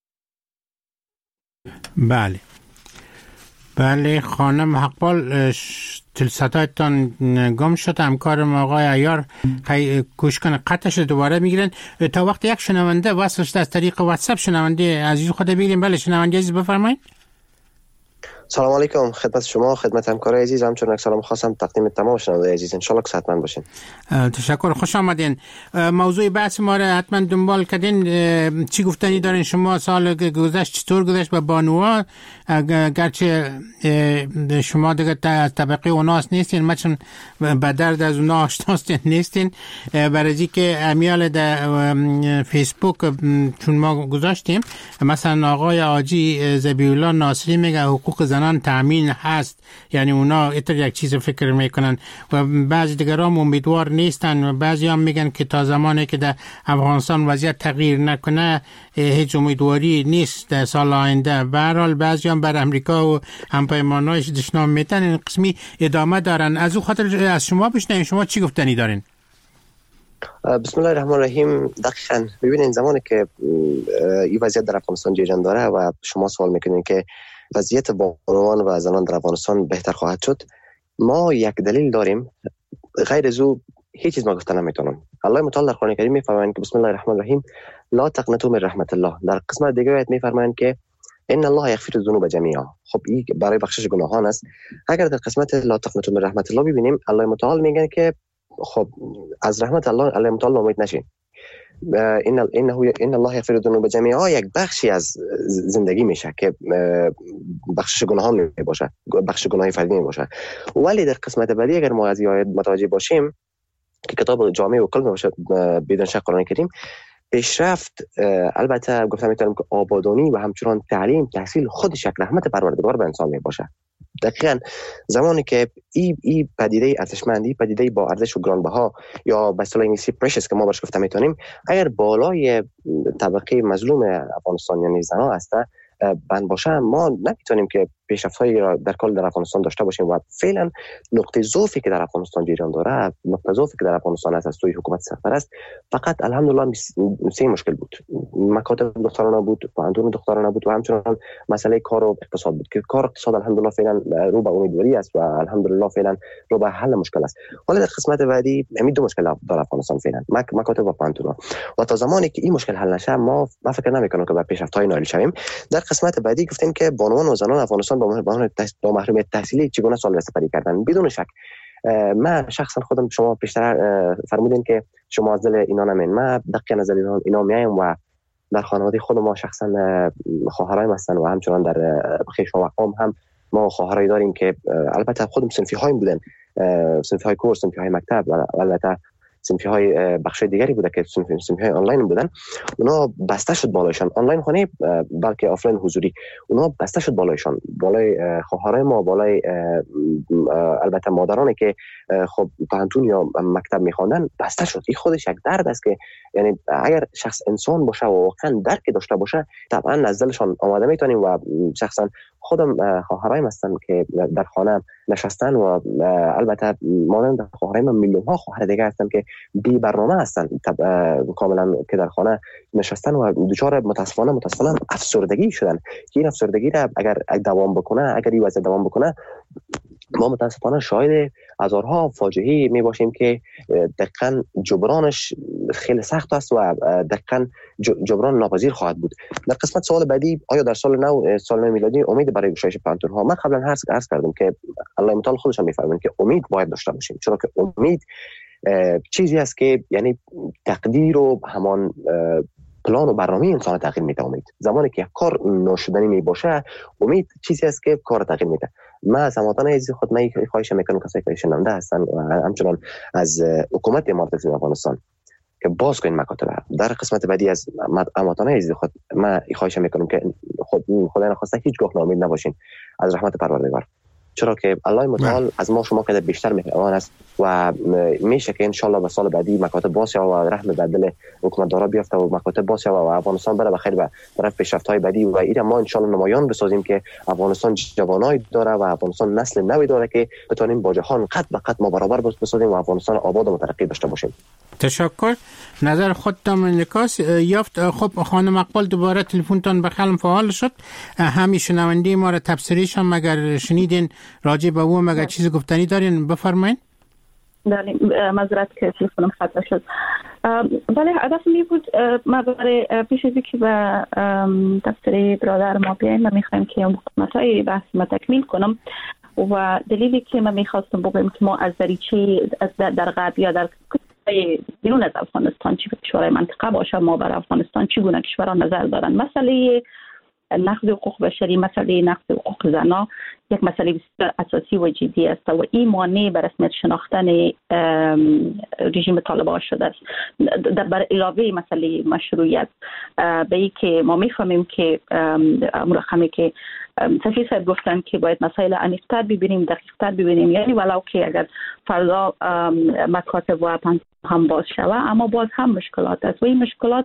بله خانم حقپال، صدایتان گم شد. همکار ما آقای عیار کوشش کنه قطعش دوباره میگیرن. تا وقت یک شنونده وصل شده از طریق واتساپ، شنونده عزیز خود بگیریم. بله شنونده عزیز بفرمایید. سلام علیکم خدمت شما، خدمت همکارای عزیز، همچنین سلام خواستم تقدیم تمام شنوندگان عزیز. ان شاء الله که صحتمند باشین. تشکر، خوش آمدین. موضوع بحث ما را حتما دنبال کردین. چی گفتنی دارین شما؟ سال گذشت چطور گذشت به بانوها؟ گرچه شما دیگه طبقه اوناس نیستین، ما چون به درد از اونا آشناس نیستین، برای که امیال در فیسبوک چون ما گذاشتیم، مثلا آقای آجی ذبیح‌الله ناصری میگه حقوق زنان تامین هست، یعنی اونا اینطور یک چیز فکر میکنن و بعضی دیگران امیدوار نیستن و بعضی هم میگن که تا زمانی که در افغانستان وضعیت تغییر نکنه هیچ امیدواری نیست در سال آینده. به هر حال بعضی هم بر امریکا و همپیمانایش دشنام میتن، این قسمی ادامه دارن. از او خاطر از شما بشنویم، شما چی گفتنی دارین؟ بسم الله الرحمن الرحیم. دقیقاً ببینید زمانی که این وضعیت در افغانستان جریان داره و شما سوال میکنین که وضعیت بانوان و زنان در افغانستان بهتر خواهد شد، ما یک دلیل داریم، غیر از او هیچ چیز ما گفتن نمیتونم. الله متعال در قرآن کریم میفرمایند که بسم الله الرحمن الرحیم لا تقنطوا من رحمت الله. در قسمت دیگه آیه میفرمایند که ان الله یغفر الذنوب جمیعا. خب این برای بخشش گناهان است. اگر در قسمت لا تقنطوا من رحمت الله ببینیم، الله متعال میگه که خب از رحمت الله متعال امید نشین. ان الله یغفر الذنوب جمیعا یک بخشی از زندگی میشه که بخشش گناهان میباشه، بخش گناهی فردی میباشه. ولی در قسمت بعدی اگر ما از این آیه متوجه باشیم که کتاب جامع و کل میباشه بدون شک قرآن کریم، پیشرفت البته گفتم میتونم که آبادانی و همچنان تعلیم تحصیل خودش یک رحمت پروردگار به انسان میباشه. دقیقاً زمانی که این پدیده ارزشمندی، پدیده با ارزش و گرانبها یا به اصطلاح انگلیسی پرشس که ما باش گفته میتونیم، اگر بالای طبقه مظلوم افغانستان یعنی زنان هست بند باشه، ما نمیتونیم که پیشرفت‌هایی را در کل در افغانستان داشته باشیم و فعلا نقطه ضعفی که در افغانستان جریان داره، نقطه ضعفی که در افغانستان است از سوی حکومت سرپرست، فقط الحمدلله سه مشکل بود. مکاتب دخترانه بود، پانتون دخترانه بود و همچنان مسئله کار و اقتصاد بود که کار اقتصاد الحمدلله فعلا رو به امیدواری است و الحمدلله فعلا رو به حل مشکل است. ولی در قسمت بعدی همین دو مشکل در افغانستان فعلا مکاتب و پانتون و تا زمانی که این مشکل حل نشه ما فکر نمی‌کنم که به پیشرفت‌های نائل شویم. در قسمت بعدی گفتیم که بانوان و زنان افغانستان با محرومیت تحصیلی چگونه سال سپری کردن. بدون شک من شخصا خودم، شما پیشتر فرمودین که شما از دل اینا نمین، من دقیقاً از دل اینا میایم و در خانواده خود ما شخصا خواهرای هستن و همچنان در خیش و مقام هم ما خواهرای داریم که البته خودم صنفی های بودن، صنفی های کورس، صنفی های مکتب و البته صنفی های بخش دیگری بوده که صنفی های آنلاین بودن. اونا بسته شد بالایشان، آنلاین خانه بلکه آفلاین حضوری، اونا بسته شد بالایشان، بالای خواهرای ما، بالای البته مادرانی که خب پانتون یا مکتب میخواندن بسته شد. این خودش یک درد است که یعنی اگر شخص انسان باشه و واقعا درک داشته باشه طبعا از دلشان آماده میتونیم و شخصا خودم خواهرایم هستن که در خانه نشستن و البته مانند خواهرای من میلیون ها خواهر دیگه هستن که بی برنامه هستن کاملا که در خانه نشستن و دچار متاسفانه افسردگی شدن که این افسردگی را اگر دوام بکنه، اگر این وضع دوام بکنه، ما متاسفانه شاهد هزارها فاجعه می باشیم که دقیقاً جبرانش خیلی سخت است و دقیقاً جبران ناپذیر خواهد بود. در قسمت سوال بعدی، آیا در سال نو میلادی امید برای گشایش پانتون ها؟ من قبلا عرض کردم که الله متعال خودش میفرمایند که امید باید داشته باشیم، چرا که امید چیزی است که یعنی تقدیر و همان پلان و برنامه انسان تغییر میده. امید زمانی که کار ناشدنی می باشه، امید چیزی است که کار تغییر میده. ما از هموطن عزیز خود من خواهش میکنم کسایی که شنونده هستن و همچنان از حکومت امارات اسلامی افغانستان که باز کنین مکاتب. در قسمت بعدی از هموطن عزیز خود من خواهش میکنم که خدای نخواسته هیچگاه ناامید نباشین از رحمت پروردگار، چرا که الله متعال از ما شما که بیشتر مهربان است و میشه که ان شاء الله به سال بعدی مکاتب باز و رحم به دل حکومت دارا بیفته و مکاتب باز و افغانستان بره بخیر به طرف پیشرفت‌های بعدی و اینا ما ان شاء الله نمایان بسازیم که افغانستان جوانای داره و افغانستان نسل نوی داره که بتونیم با جهان قد به قد ما برابر بسازیم و افغانستان آباد و مترقی داشته باشیم. تشکر. نظر خودتان انعکاس یافت. خب خانم اقبال دوباره تلفنتان به خلم فعال شد. همین شنونده ما را تفسیرش هم مگر شنیدین راجع به او مگر چیز گفتنی دارین بفرمایید. بله معذرت که تلفنم خطا شد. بله، هدف می بود ما برای پیش از که به دفتر برادر ما بیاییم و میخوایم که مسائل بحث ما تکمیل کنم و دلیلی که من میخواستم بگم که ما از دریچه در غرب یا در بیرون از افغانستان چی کشورهای منطقه باشه ما بر افغانستان چگونه کشورها نظر دارن. مسئله نقض حقوق بشری، مسئله نقض حقوق زنان یک مسئله بسیار اساسی و جدی است و این مانع بر رسمیت شناختن رژیم طالبان شده است. بر علاوه مسئله مشروعیت به این که ما میفهمیم که مرخمی که سفیر صاحب گفتن که باید مسائل عمیق‌تر ببینیم، دقیق‌تر ببینیم، یعنی ولو که اگر فردا مکاتب و پنجره هم باز شود اما باز هم مشکلات است و این مشکلات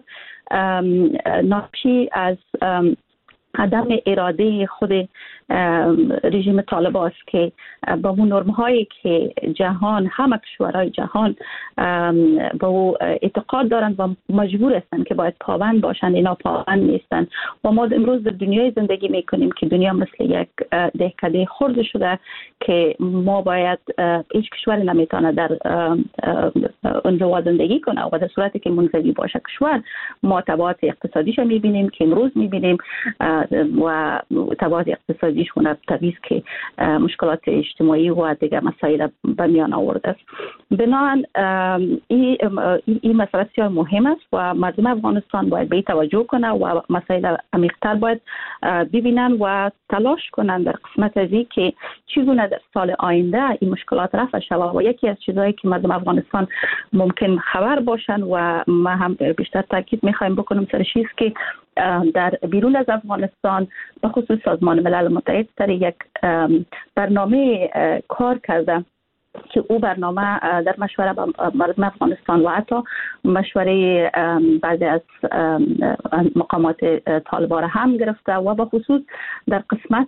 ناشی از عدم اراده خود رژیم طالبان است که با اون نرم‌هایی که جهان، همه کشورهای جهان با او اعتقاد دارند و مجبور هستند که باید پابند باشند، اینا پابند نیستند و ما امروز در دنیای زندگی میکنیم که دنیا مثل یک دهکده خرد شده که ما باید هیچ کشور نمیتونه در انزوا زندگی کنه و در صورتی که منزوی باشه کشور ما تبعات اقتصادیش میبینیم که امروز میبینیم و تبعات اقتصادیش کنه طبیعی که مشکلات اجتماعی و دیگر مسائل به میان آورده است. بنابراین این مسئله بسیار مهم است و مردم افغانستان باید به این توجه کنه و مسائل عمیق‌تر باید ببینن و تلاش کنن در قسمت از این که چگونه در سال آینده این مشکلات رفع شود و یکی از چیزهایی که مردم افغانستان ممکن خبر باشن و ما هم بیشتر تاکید میخوایم بکنم سرش است که در بیرون از افغانستان به خصوص سازمان ملل متحد در یک برنامه کار کرده که او برنامه در مشوره با مردم افغانستان و حتی مشوره بعضی از مقامات طالبان هم گرفته و به خصوص در قسمت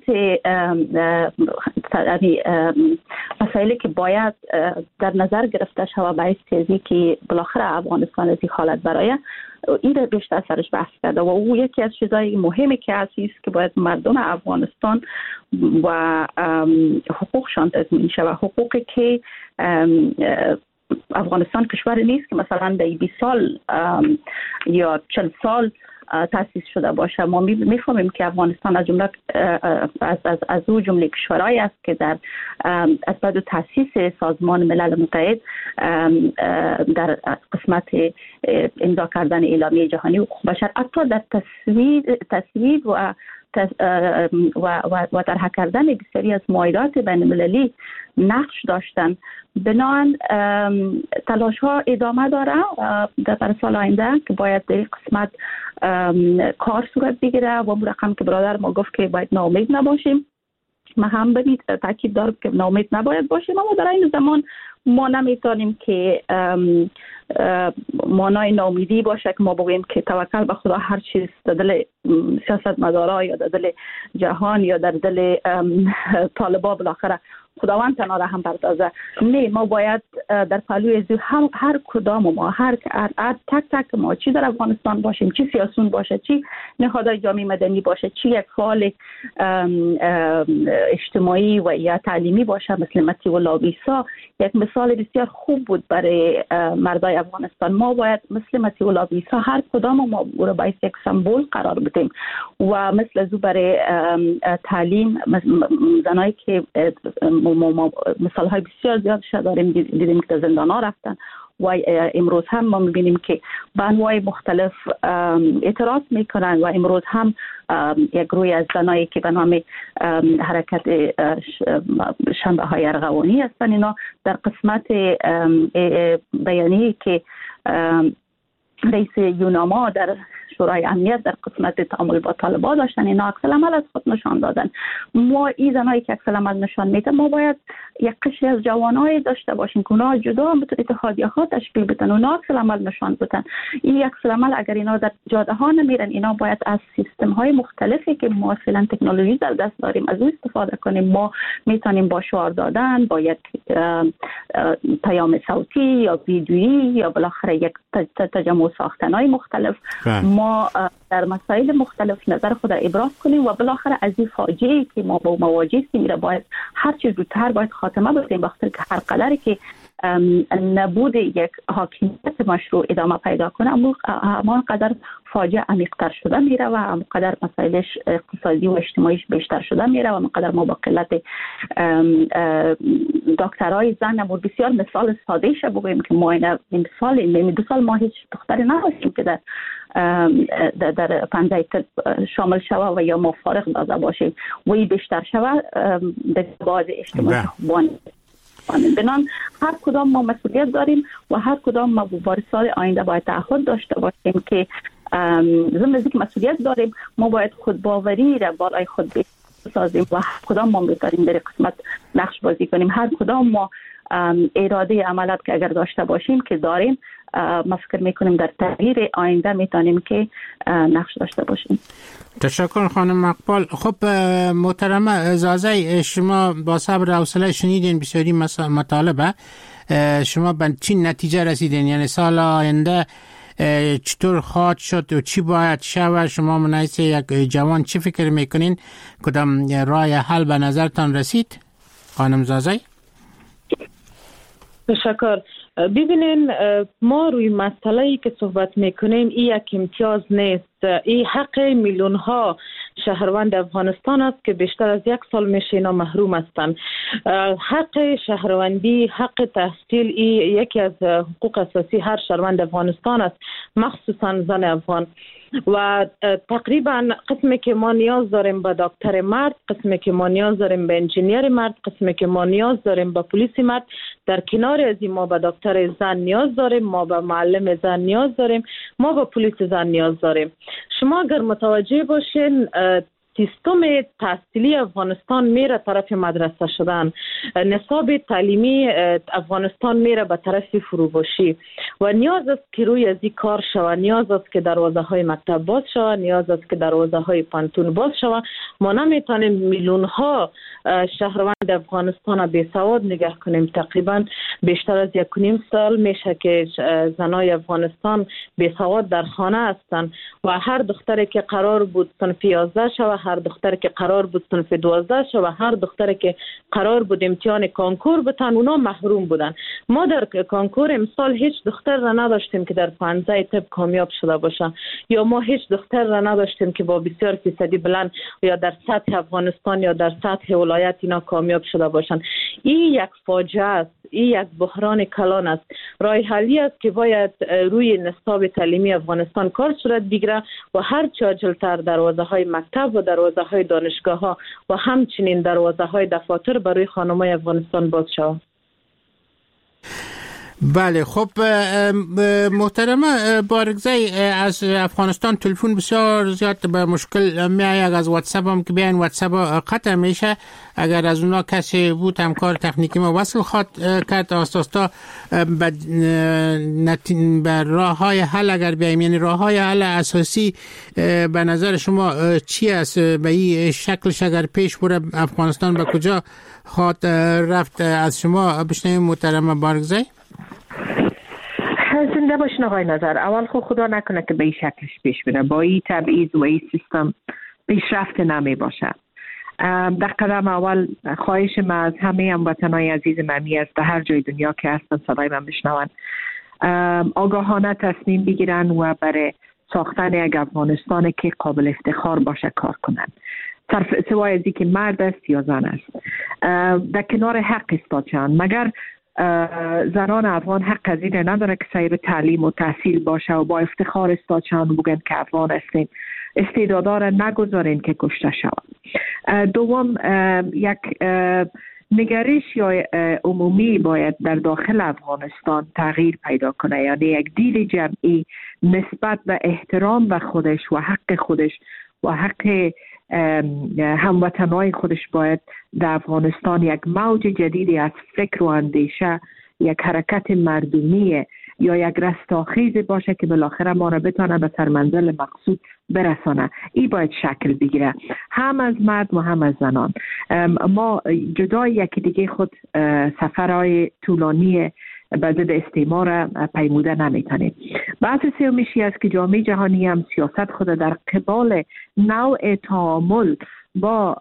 مسائلی که باید در نظر گرفته شود باعث تیزی که بالاخره افغانستان از این حالت برای این را بیشتر سرش بحث کرده و او یکی از چیزهای مهمی که هست که باید مردم افغانستان و حقوقشان تضمین شود. حقوقی که افغانستان کشور نیست که مثلا در 20 سال یا 40 سال تأسیس شده باشه. ما میفهمیم که افغانستان از جمله از او جمله کشورهایی است که در از بعد تأسیس سازمان ملل متحد در قسمت امضا کردن اعلامیه جهانی حقوق بشر حتی در تصویب و طرح کردن بسیاری از معاهدات بین المللی نقش داشتن. بنابراین تلاش ها ادامه داره در سال آینده که باید در این قسمت کار صورت بگیره و رقم که برادر ما گفت که باید ناامید نباشیم. ما هم بدید تاکید دارم که ناامید نباید باشیم اما در این زمان ما نمیتونیم که مانای ناامیدی باشه که ما بگوییم که توکل به خدا هر چیز در دل سیاستمدارا یا در دل جهان یا در دل طالبان بالاخره خداوند تنها را هم پردازه. نه، ما باید در پهلوی از هر کدام ما هر تک تک ما چی در افغانستان باشیم، چی سیاسون باشه، چی نهادهای جامعه مدنی باشه، چی یک فعال اجتماعی و یا تعلیمی باشه مثل متی و لاویسا یک مثال بسیار خوب بود برای مردای افغانستان. ما باید مثل متی و لاویسا هر کدام ما رو باید یک سمبل قرار بدیم و مثل از برای تعلیم زنایی که مثال های بسیار زیاد داریم دیدیم که زندان ها رفتن و امروز هم ما میبینیم که به انواع مختلف اعتراض میکنن و امروز هم یک گروه از زنایی که به نام حرکت شنبه های ارغوانی هستن اینا در قسمت بیانیه‌ای که رئیس یوناما در شورای امنیت در قسمت تعامل با طالبان داشتن اینا عکس العمل از خود نشان دادن. ما این زنایی که عکس العمل نشان میدن ما باید یک قشر از جوانای داشته باشیم که اونا جدا مثل اتحادیه ها تشکیل بدن، اونا عکس العمل نشان بدن. این عکس العمل اگر اینا در جاده ها نمیرن اینا باید از سیستم های مختلفی که ما فعلا تکنولوژی در دست داریم از اون استفاده کنیم. ما میتونیم با شعار دادن، با یک پیام صوتی یا ویدیویی یا بالاخره یک تجمع ساختن‌های مختلف ما در مسائل مختلف نظر خود را ابراز کنیم و بالاخره از این فاجعه‌ای که ما با مواجه هستیم را باید هر چیز زودتر باید خاتمه بدیم، بخاطر که هر قدری که نبود یک حاکمیت مشروع ادامه پیدا کنه، همان قدر فاجعه عمیق‌تر شده میره و همان قدر مسائلش اقتصادی و اجتماعیش بیشتر شده میره و همان قدر ما با قلت دکترای زن نبود. بسیار مثال ساده شه بگوییم که ما این 2 سال ما هیچ دختری نداشتیم که در پنجه طب شامل شوه و یا ما فارغ داده باشیم و این بیشتر شوه در باز اجتماعی بنان هر کدام ما مسئولیت داریم و هر کدام ما برای سال آینده باید تعهد داشته باشیم که ضمن از اینکه مسئولیت داریم ما باید خودباوری را بالای خود بسازیم و هر کدام ما میتونیم در قسمت نقش بازی کنیم. هر کدام ما اراده عملیات که اگر داشته باشیم که داریم، ما فکر میکنیم در تغییر آینده میتونیم که نقش داشته باشیم. تشکر خانم مقبال. خب محترمه زازی، شما با صبر و حوصله شنیدین بسیاری مطالبه، شما به چی نتیجه رسیدین؟ یعنی سال آینده چطور خواهد شد و چی باید شود؟ شما من حیث یک جوان چی فکر میکنین؟ کدام راه حل به نظرتان رسید خانم زازی؟ تشکر. ببینین، ما روی مسئله‌ای که صحبت میکنیم این یک امتیاز نیست، این حق میلیون ها شهروند افغانستان است که بیشتر از 1 سال میشه اینا محروم هستند. حق شهروندی، حق تحصیل این یکی از حقوق اساسی هر شهروند افغانستان است، مخصوصا زن افغان. و تقریبا قسمی که ما نیاز داریم به دکتر مرد، قسمی که ما نیاز داریم به انجینیر مرد، قسمی که ما نیاز داریم به پلیس مرد، در کنار از این ما به دکتر زن نیاز داریم، ما به معلم زن نیاز داریم، ما به پلیس زن نیاز داریم. شما اگر متوجه باشین سیستم تحصیلی افغانستان میره طرف مدرسه شدن، نصاب تعلیمی افغانستان میره به طرف فروپاشی و نیاز است که روی از این کار شود، نیاز است که دروازه های مکتب باز شود، نیاز است که دروازه های پانتون باز شود. ما نمیتونیم میلیون ها شهروند افغانستان بی سواد نگه کنیم. تقریبا بیشتر از 1.5 سال میشه که زنای افغانستان بی سواد در خانه هستند و هر دختری که قرار بود صنف 11 شود، هر دختری که قرار بود صنف 12 شود، هر دختری که قرار بود امتحان کانکور بتن، اونا محروم بودن. ما در کانکور امسال هیچ دختر را نداشتیم که در پنجه طب کامیاب شده باشه، یا ما هیچ دختر را نداشتیم که با بسیار فیصدی بلند یا در سطح افغانستان یا در سطح ولایت اینا کامیاب شده باشند. این یک فاجعه است، این یک بحران کلان است. راه حلی است که باید روی نصاب تعلیمی افغانستان کار صورت بگیره و هر چه عاجل‌تر دروازه های مکتب و دروازه های دانشگاه ها و همچنین دروازه های دفاتر برای خانم‌های افغانستان باز شود. بله، خب محترمه بارگزی، از افغانستان تلفن بسیار زیاد به مشکل میآید. از واتساپ هم که بیاین واتساپ قطع میشه. اگر از اونا کسی بود همکار تکنیکی ما وصل خواهد کرد آستاستا به راه های حل اگر بیایم، یعنی راه های حل اساسی به نظر شما چی است؟ به این شکلش اگر پیش بره افغانستان به کجا خواهد رفت؟ از شما بشنویم محترمه بارگزی. زنده باشین آقای نظر. اول خدا نکنه که به این شکلش پیش بره، با این تبعیض و این سیستم پیشرفت نمی باشه. در قدم اول خواهش من از همه هموطنان عزیز من است، در هر جای دنیا که هستن صدای من بشنون، آگاهانه تصمیم بگیرن و برای ساختن یک افغانستان که قابل افتخار باشه کار کنن، سوای از اینکه مرد است یا زن است. در کنار حق استادشان، مگر زنان افغان حق از این نداره که صاحب تعلیم و تحصیل باشه و با افتخار استادشان بگن که افغان هستیم، استعدادا را نگذارین که کشته شود. دوم، یک نگرش یا عمومی باید در داخل افغانستان تغییر پیدا کنه، یعنی یک دید جمعی نسبت به احترام به خودش و حق خودش و حق هموطنای خودش باید در افغانستان یک موج جدیدی از فکر و اندیشه، یک حرکت مردمی یا یک رستاخیز باشه که بالاخره ما را بتونه به سرمنزل مقصود برسانه. این باید شکل بگیره، هم از مرد و هم از زنان. ما جدای یکی دیگه خود سفرهای طولانی به ضد استعمار پیموده نمیتونیم. بحث سومیشی است که جامعه جهانی هم سیاست خود در قبال نوع تعامل با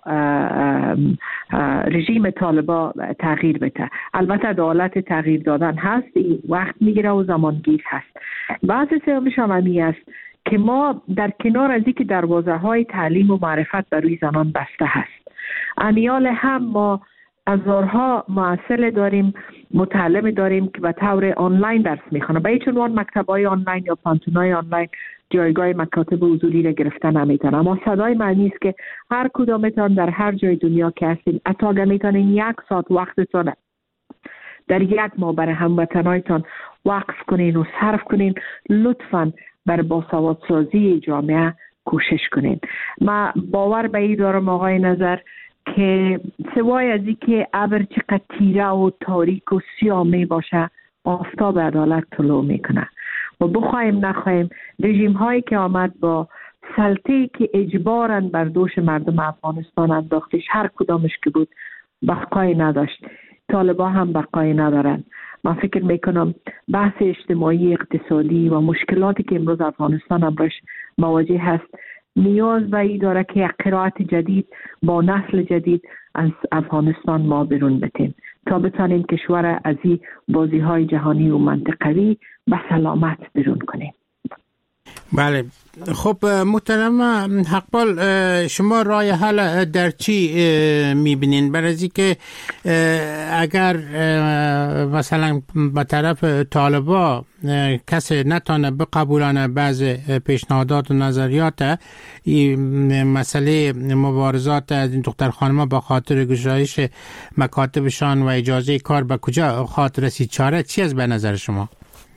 رژیم طالبا تغییر بده. البته دولت تغییر دادن هست، وقت میگیره و زمانگیر هست. بحث سومش هم است که ما در کنار از اینکه دروازه های تعلیم و معرفت بروی زنان بسته هست، امیال هم ما هزارها معسل داریم، متعلم داریم که به طور آنلاین درس میخوانه. به هیچ عنوان مکتب‌های آنلاین یا پانتون‌های آنلاین جایگاه مکاتب حضوری را گرفتن نمیتونه. اما صدای معنی است که هر کدامتان در هر جای دنیا که هستین، حتی اگر میتونین 1 ساعت وقتتان در 1 ماه برای هموطنایتان وقف کنین و صرف کنین، لطفاً بر باسوادسازی جامعه کوشش کنین. من باور به این دارم آقای نظر که سوای از این که ابر چقدر تیره و تاریک و سیاه می باشه، آفتاب عدالت طلوع میکنه و بخوایم نخوایم رژیم هایی که آمد با سلطه‌ای که اجباراً بر دوش مردم افغانستان انداختش، هر کدامش که بود بقای نداشت. طالبان هم بقای ندارن. من فکر میکنم بحث اجتماعی، اقتصادی و مشکلاتی که امروز افغانستان امروز مواجه هست نیاز به این داره که یک قرائت جدید با نسل جدید از افغانستان ما بیرون بتیم تا بتانیم کشور از این بازی های جهانی و منطقوی به سلامت بیرون کنیم. بله، خب محترم حقبال، شما راه حل در چی میبینین؟ برای از که اگر مثلا به طرف طالبا کسی نتانه بقبولانه بعض پیشنهادات و نظریات، مسئله مبارزات از این دختر خانم‌ها با خاطر گشایش مکاتبشان و اجازه کار به کجا خاطر رسید؟ چاره چی از به نظر شما؟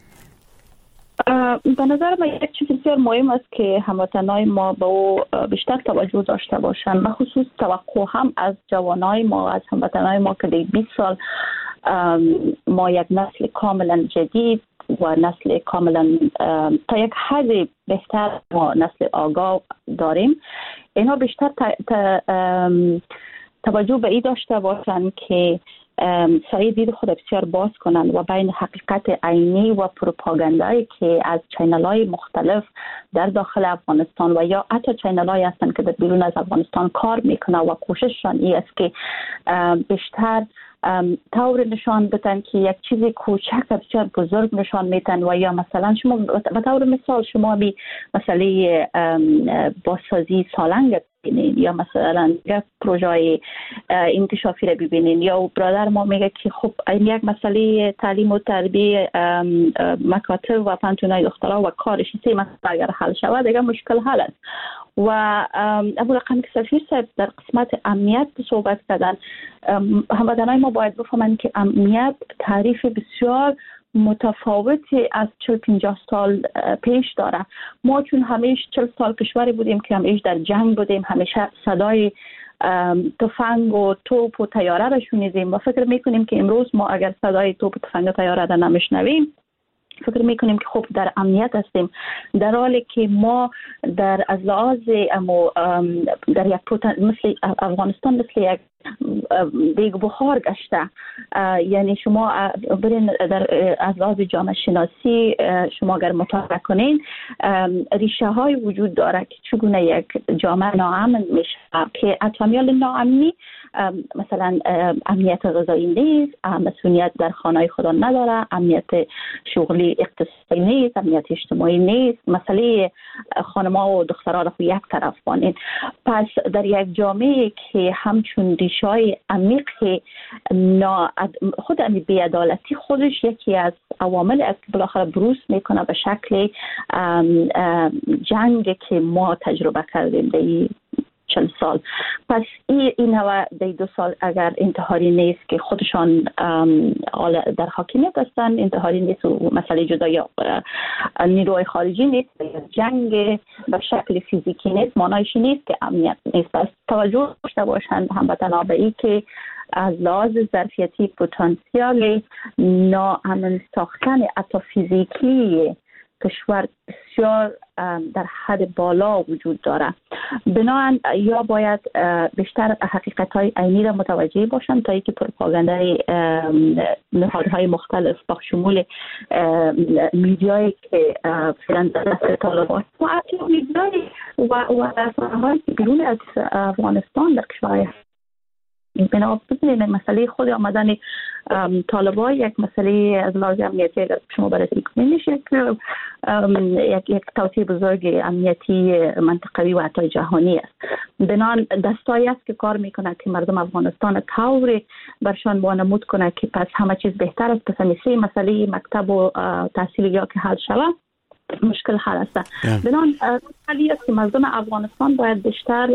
به نظر من یک چیز بسیار مهم است که هموطنان ما به او بیشتر توجه داشته باشند، به خصوص توقع هم از جوانای ما، از هموطنان ما که در 20 سال ما یک نسل کاملا جدید و نسل کاملا تا یک حد بهتر ما نسل آگاه داریم. اینا بیشتر توجه به این داشته باشند که سایه دید خود بسیار باز کنند و بین حقیقت عینی و پروپاگاندایی که از چینل‌های مختلف در داخل افغانستان و یا حتی چینل‌هایی هستند که در بیرون از افغانستان کار میکنند و کوشششان این است که بیشتر طور نشان بدن که یک چیز کوچک بسیار بزرگ نشان میدن و یا مثلا شما به طور مثال شما بی مسئله بازسازی سالنگ ببینین یا مثلا یک پروژه انکشافی را ببینین، یا برادر ما میگه که خب این یک مسئله تعلیم و تربیه مکاتب و پانتونای دخترها و کارش سه مسئله اگر حل شود دیگه مشکل حل است. و ابو رقم سفیر صاحب در قسمت امنیت صحبت کردن. هموطنان ما باید بفهمند که امنیت تعریف بسیار متفاوتی از 40-50 سال پیش داره. ما چون همیشه 40 سال کشوری بودیم که همیشه در جنگ بودیم، همیشه صدای تفنگ و توپ و تیاره را شنیدیم و فکر میکنیم که امروز ما اگر صدای توپ و تفنگ و تیاره را نمیشنویم فکر میکنیم که خب در امنیت هستیم، در حالی که ما در از لحاظ در یک مثل افغانستان مثل یک دیگ بخار گشته. یعنی شما برین در از لحاظ جامعه شناسی شما اگر مطالعه کنین ریشه های وجود داره که چگونه یک جامعه ناامن میشه، که اطلامیال ناامنی مثلا امنیت غذایی نیست، مسئولیت در خانه خدا نداره، امنیت شغلی اقتصادی نیست، امنیت اجتماعی نیست، مسئله خانم‌ها و دخترها رو یک طرف بانین. پس در یک جامعه که همچون ریشه‌های عمیق خود امی بی‌عدالتی خودش یکی از عوامل است که بالاخره بروز میکنه به شکل جنگ که ما تجربه کردیم در 40 سال. پس این نوع در 2 سال اگر انتحاری نیست که خودشان در حاکمیت هستن، انتحاری نیست و مسئله جدا یا نیروی خارجی نیست، جنگ به شکل فیزیکی نیست، معنایش نیست که امنیت نیست. پس توجه داشته باشند هموطنان به این که از لحاظ ظرفیتی پتانسیل ناامن ساختن حتی فیزیکی کشور بسیار در حد بالا وجود داره. بنابراین یا باید بیشتر حقیقت‌های عینی را متوجه باشند تا اینکه پروپاگاندای نهادهای مختلف با شمول میدیایی که فعلا دست طالبان و حتی میدیای و رسانه‌هایی که بیرون از افغانستان در کشورهای بنابراین مسئله خود آمدن طالبان یک مسئله از لحاظ امنیتی اگر شما بررسی کنید یک توطئه بزرگ امنیتی منطقوی و حتی جهانی است. بنابراین دستایی است که کار میکنه که مردم افغانستان طوری برشان وانمود کنه که پس همه چیز بهتر است، پس همیشه مسئله مکتب و تحصیل یا که حل شود مشکل حل است. بنابراین مسئله است که مردم افغانستان باید بیشتر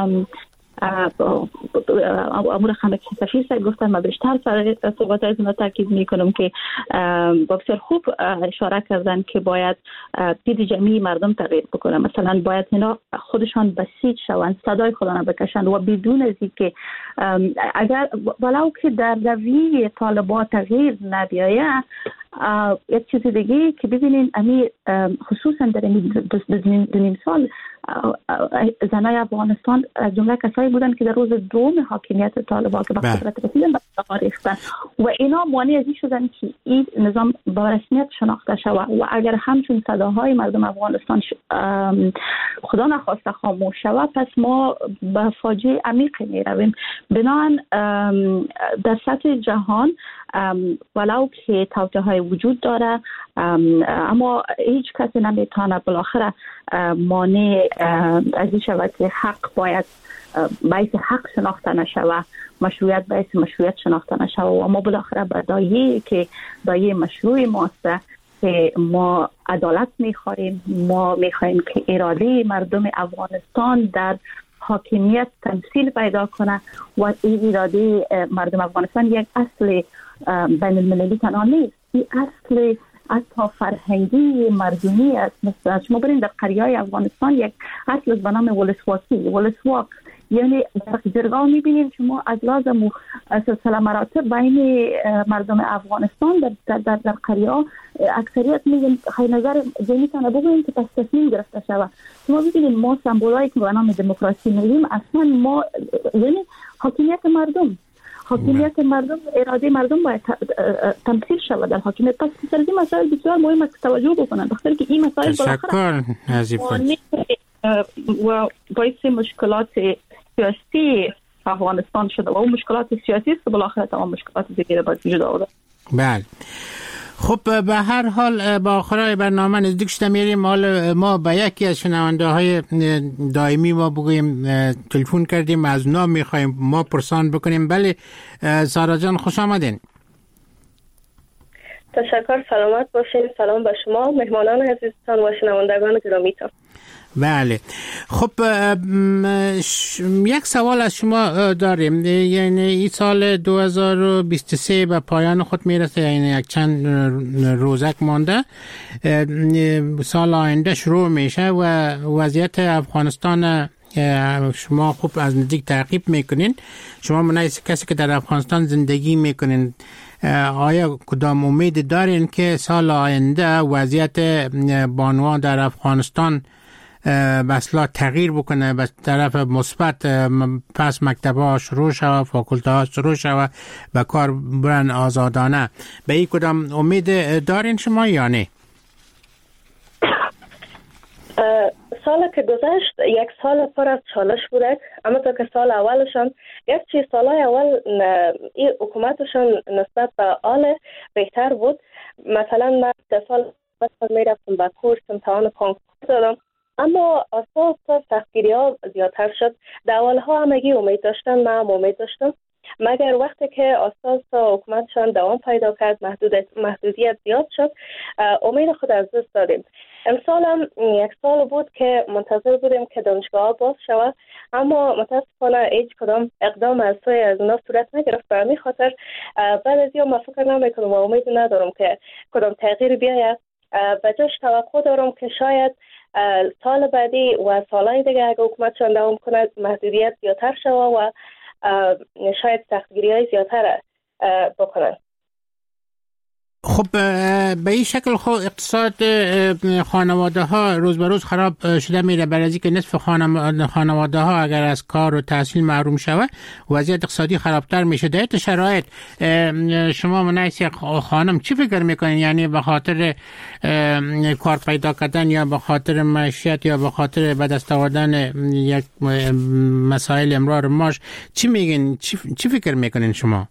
امور خانه که سفیر سر گفتن ما بیشتر سر صحبت از تاکید میکنم که بسیار خوب اشاره کردن که باید دید جمعی مردم تغییر بکنه. مثلا باید اینا خودشان بسیج شوند، صدای خودشان بکشند و بدون از اینکه اگر ولو که در روی طالبان تغییر نبیاید یک چیز دیگه که ببینین امی خصوصا در این دو نیم سال زنای افغانستان از جمله کسایی بودن که در روز دوم حاکمیت طالبان که به قدرت رسیدن به ریختن و اینا مانع از این شدن که این نظام به رسمیت شناخته شود و اگر همچون صداهای مردم افغانستان خدا نخواسته خاموش شود پس ما به فاجعه عمیق می رویم. بنابراین در سطح جهان ولو که توطئه‌های وجود داره اما هیچ کسی نمیتونه بالاخره مانع از این شود که حق باید باعث حق شناخته نشود، مشروعیت باعث مشروعیت شناخته نشود و ما بالاخره به دایه که دایه مشروع ماست که ما عدالت میخواهیم، ما میخواهیم که اراده مردم افغانستان در حاکمیت تمثیل پیدا کنه و این اراده مردم افغانستان یک اصل بین المللی تنها نیست، این اصل حتی فرهنگی مردمی است. مثلا شما برین در قریه‌های افغانستان یک اصل به نام ولسواک یعنی در جرگاه میبینیم شما از لازم سلسله مراتب بین مردم افغانستان در قریه‌ها اکثریت میگن خیلی نظر جنیتانه بگویم که پس تصمیم گرفته شود. شما ببینید ما سمبولایی که به نام دموکراسی میگیم اصلا ما یعنی حاکمیت مردم اراده مردم باید تمثیل شود در حاکمیت. پس این مسائل بسیار مهمه که توجه بکنند بخاطر که این مسائل تشکر و باعث مشکلات سیاسی افغانستان شده و اون مشکلات سیاسی است بالاخره تمام مشکلات دیگه باید وجود آورده. بله خب به هر حال با آخرای برنامه نزدیک شده میریم. ما به یکی از شنونده های دائمی ما بگویم تلفن کردیم از اونا میخوایم ما پرسان بکنیم. بله سارا جان خوش آمدین. تشکر، سلامت باشین. سلام به شما مهمانان عزیزتان و شنوندگان گرامیتان. بله خب یک سوال از شما داریم. یعنی این سال 2023 به پایان خود میرسه، یعنی یک چند روزک مانده، سال آینده شروع میشه و وضعیت افغانستان شما خوب از نزدیک تعقیب میکنین. شما منای کسی که در افغانستان زندگی میکنین آیا کدام امید دارین که سال آینده وضعیت بانوان در افغانستان بسلا تغییر بکنه به طرف مثبت، پس مکتب‌ها شروع شود، فاکولته‌ها شروع شود و کار برن آزادانه؟ به این کدام امید دارین شما یا نه؟ سال که گذشت یک سال پر از چالش بوده، اما تا که سال اولشان گرچه سالهای اول این حکومتشان نسبت به آل بهتر بود. مثلا من در سال میرفتم به کورس امتحان کنکور دادم، اما اساس سختگیری ها زیادتر شد. در اولها همگی امید داشتن، من هم امید داشتم، مگر وقتی که اساس حکومتشان دوام پیدا کرد، محدودیت زیاد شد، امید خود از دست دادیم. امسال هم یک سال بود که منتظر بودیم که دانشگاه باز شود، اما متاسفانه هیچ کدام اقدام از سوی از اونا صورت نگرفت. به همین خاطر بعد از این من فکر نمیکنم و امید ندارم که کدام تغییر بیاید. به جاش توقع دارم که شاید سال بعدی و سالهای دیگه اگه حکومتشان دوام کند محدودیت زیادتر شود و شاید سختگیری های زیادتر بکنند. خب به این شکل خب اقتصاد خانواده ها روز به روز خراب شده میره، برای اینکه نصف خانواده ها اگر از کار و تحصیل محروم شود وضعیت اقتصادی خرابتر میشه. در این شرایط شما منعکس خانم چی فکر میکنین؟ یعنی به خاطر کار پیدا کردن یا به خاطر معیشت یا به خاطر به دست آوردن یک مسائل امرار معاش چی میگین؟ چی فکر میکنین شما؟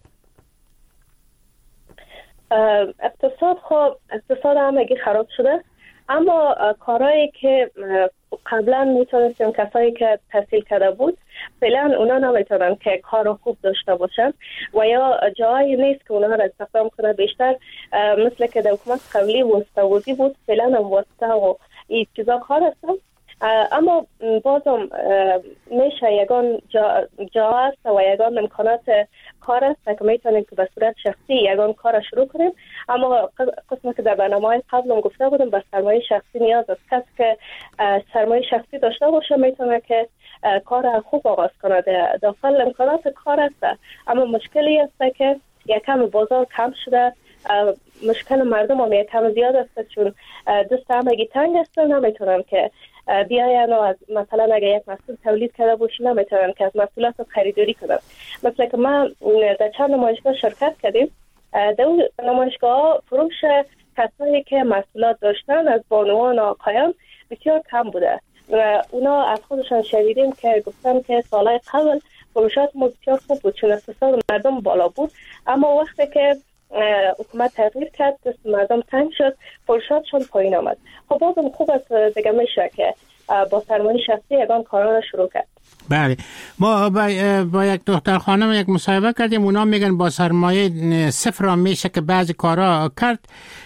اقتصاد همگی خراب شده، اما کارهایی که قبلا میتونستیم کسایی که تحصیل کرده بود فعلا اونا نمیتونن که کار خوب داشته باشن و یا جایی نیست که اونا را استخدام کنه. بیشتر مثل که در حکومت قبلی واسطه‌وزی بود، فعلا هم واسطه و این چیزا کار هستن، اما بازم میشه یگان جا است و یگان امکانات کار است که میتونیم که به صورت شخصی یگان کار شروع کنیم. اما قسمی که در برنامه‌های قبلم گفته بودم به سرمایه شخصی نیاز است. کسی که سرمایه شخصی داشته باشه میتونه که کار خوب آغاز کنه. داخل امکانات کار است، اما مشکلی است که یکم بازار کم شده، مشکل مردم هم یکم زیاد است چون دست همگی تنگ است، نمیتونن که بیاین و از مثلا اگر یک محصول تولید کرده باشه نمیتونن که از محصولات خریداری کنن. مثلا که ما در چند نمایشگاه شرکت کردیم، در نمایشگاه فروش کسایی که محصولات داشتن از بانوان و آقایان بسیار کم بوده و اونا از خودشان شنیدیم که گفتن که سالهای قبل فروشات ما بسیار خوب بود چون اقتصاد مردم بالا بود، اما وقتی که حکومت تغییر کرد دست مردم تنگ شد، فروشاتشون پایین آمد. خب بازم خوب است دیگه میشه که با سرمایه شخصی یگان کارا شروع کرد. بله، ما با یک دختر خانم یک مصاحبه کردیم، اونا میگن با سرمایه صفر هم میشه که بعضی کارا کرد.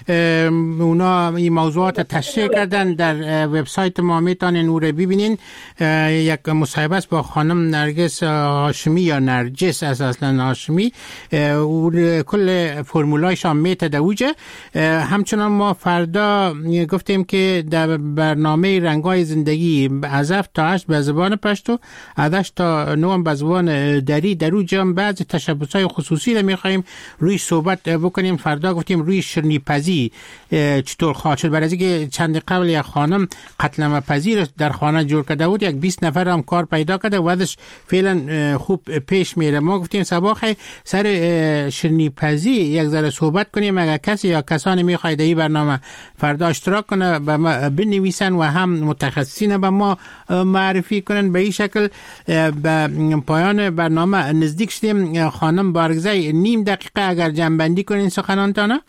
اونا این موضوعات تشریح کردن در وبسایت ما، میتونین او رو ببینین. یک مصاحبه است با خانم نرگس هاشمی یا نرجس اصلا هاشمی، او کل فرمولایش هم میته دوجه. همچنان ما فردا گفتیم که در برنامه رنگای زندگی از 7 تا 8 به زبان پشتو، از 8 تا 9 به زبان دری، در او جام بعض تشبس‌های خصوصی رو می‌خوایم روی صحبت بکنیم. فردا گفتیم روی شیرینی‌پزی چطور خواهد شد، برای اینکه چند قبل یک خانم قتلمه پذیر در خانه جور کرده بود، یک 20 نفر هم کار پیدا کرده و ازش فعلا خوب پیش میره. ما گفتیم صباح سر شیرینی‌پزی یک ذره صحبت کنیم، اگر کسی یا کسانی می‌خواد در این برنامه فردا اشتراک کنه به ما بنویسن و هم متخصصین به ما معرفی کنن. به این شکل به پایان برنامه نزدیک شدیم. خانم بارگزای نیم دقیقه اگر جنبندی کنین سخنانتانه.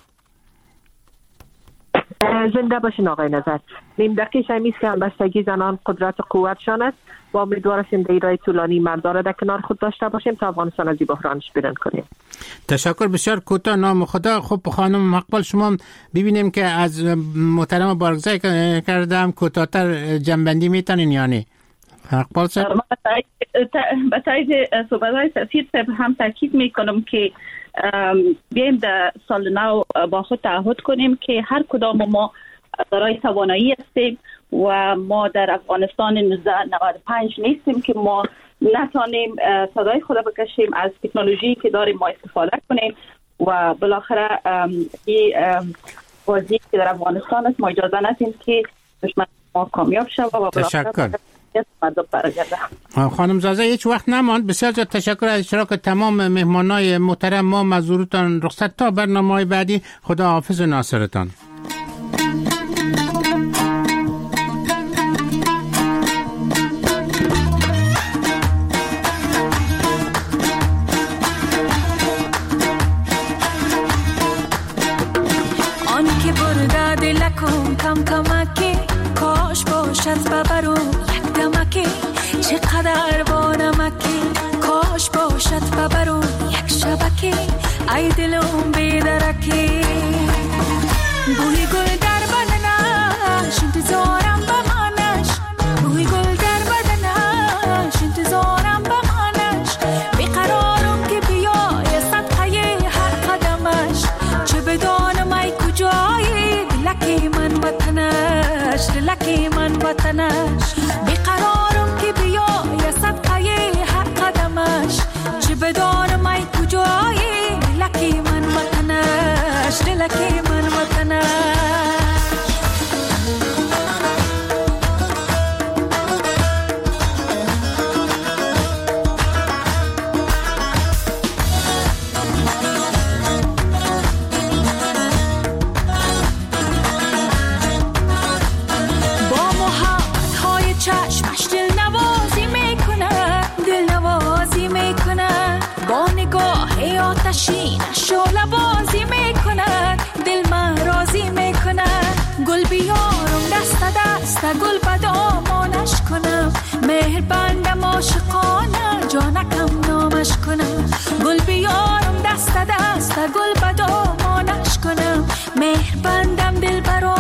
زنده باشین آقای نظر. نیم دقیقه شمیست که همبستگی زنان قدرت قوتشان است و امیدوار هستیم در راه طولانی مردان در کنار خود داشته باشیم تا افغانستان از این بحرانش بیرون کنیم. تشکر بسیار. کوتاه نام خدا. خب خانم مقبل شما ببینیم که از محترم بارگزای کردم کوتاه‌تر جنبندی میتونین یا نه؟ مقبل صاحب به تایید صحبت‌های سفیر صاحب هم تاکید میکنم که بیایم در سال نو با خود تعهد کنیم که هر کدام ما دارای توانایی هستیم و ما در افغانستان 1995 نیستیم که ما نتانیم صدای خود بکشیم، از تکنولوژی که داریم ما استفاده کنیم و بالاخره این وضعی که در افغانستان است ما اجازه ندیم که دشمن ما کامیاب شود و بالاخره خانم زازه هیچ وقت نماند. بسیار زیاد تشکر از اشتراک تمام مهمانای محترم. ما مزورتان رخصت تا برنامه‌های بعدی. خدا حافظ و ناصرتان. آن که برده دلکم کم کمکی کاش باشد ببرو دمکی چقدر با نمکی کاش باشد ببرو یک شبکی ای دلم بیدرکی بوی گل در بدنش انتظارم بمانش بوی گل در بدنش انتظارم بمانش بیقرارم که بیای صدقه هر قدمش چه بدانم ای کجایی دلکی من وطنش دلکی من وطنش بیقرارم که بیای صدقه هر قدمش چه بدانم ای کجایی دلکی من وطنش دلکی من آتشین شعله بازی میکند دل من راضی میکند گل بیارم دست دست گل بدامانش کنم مهر بندم عاشقانه جانکم نامش کنم گل بیارم دست دست گل بدامانش کنم مهر بندم دل برا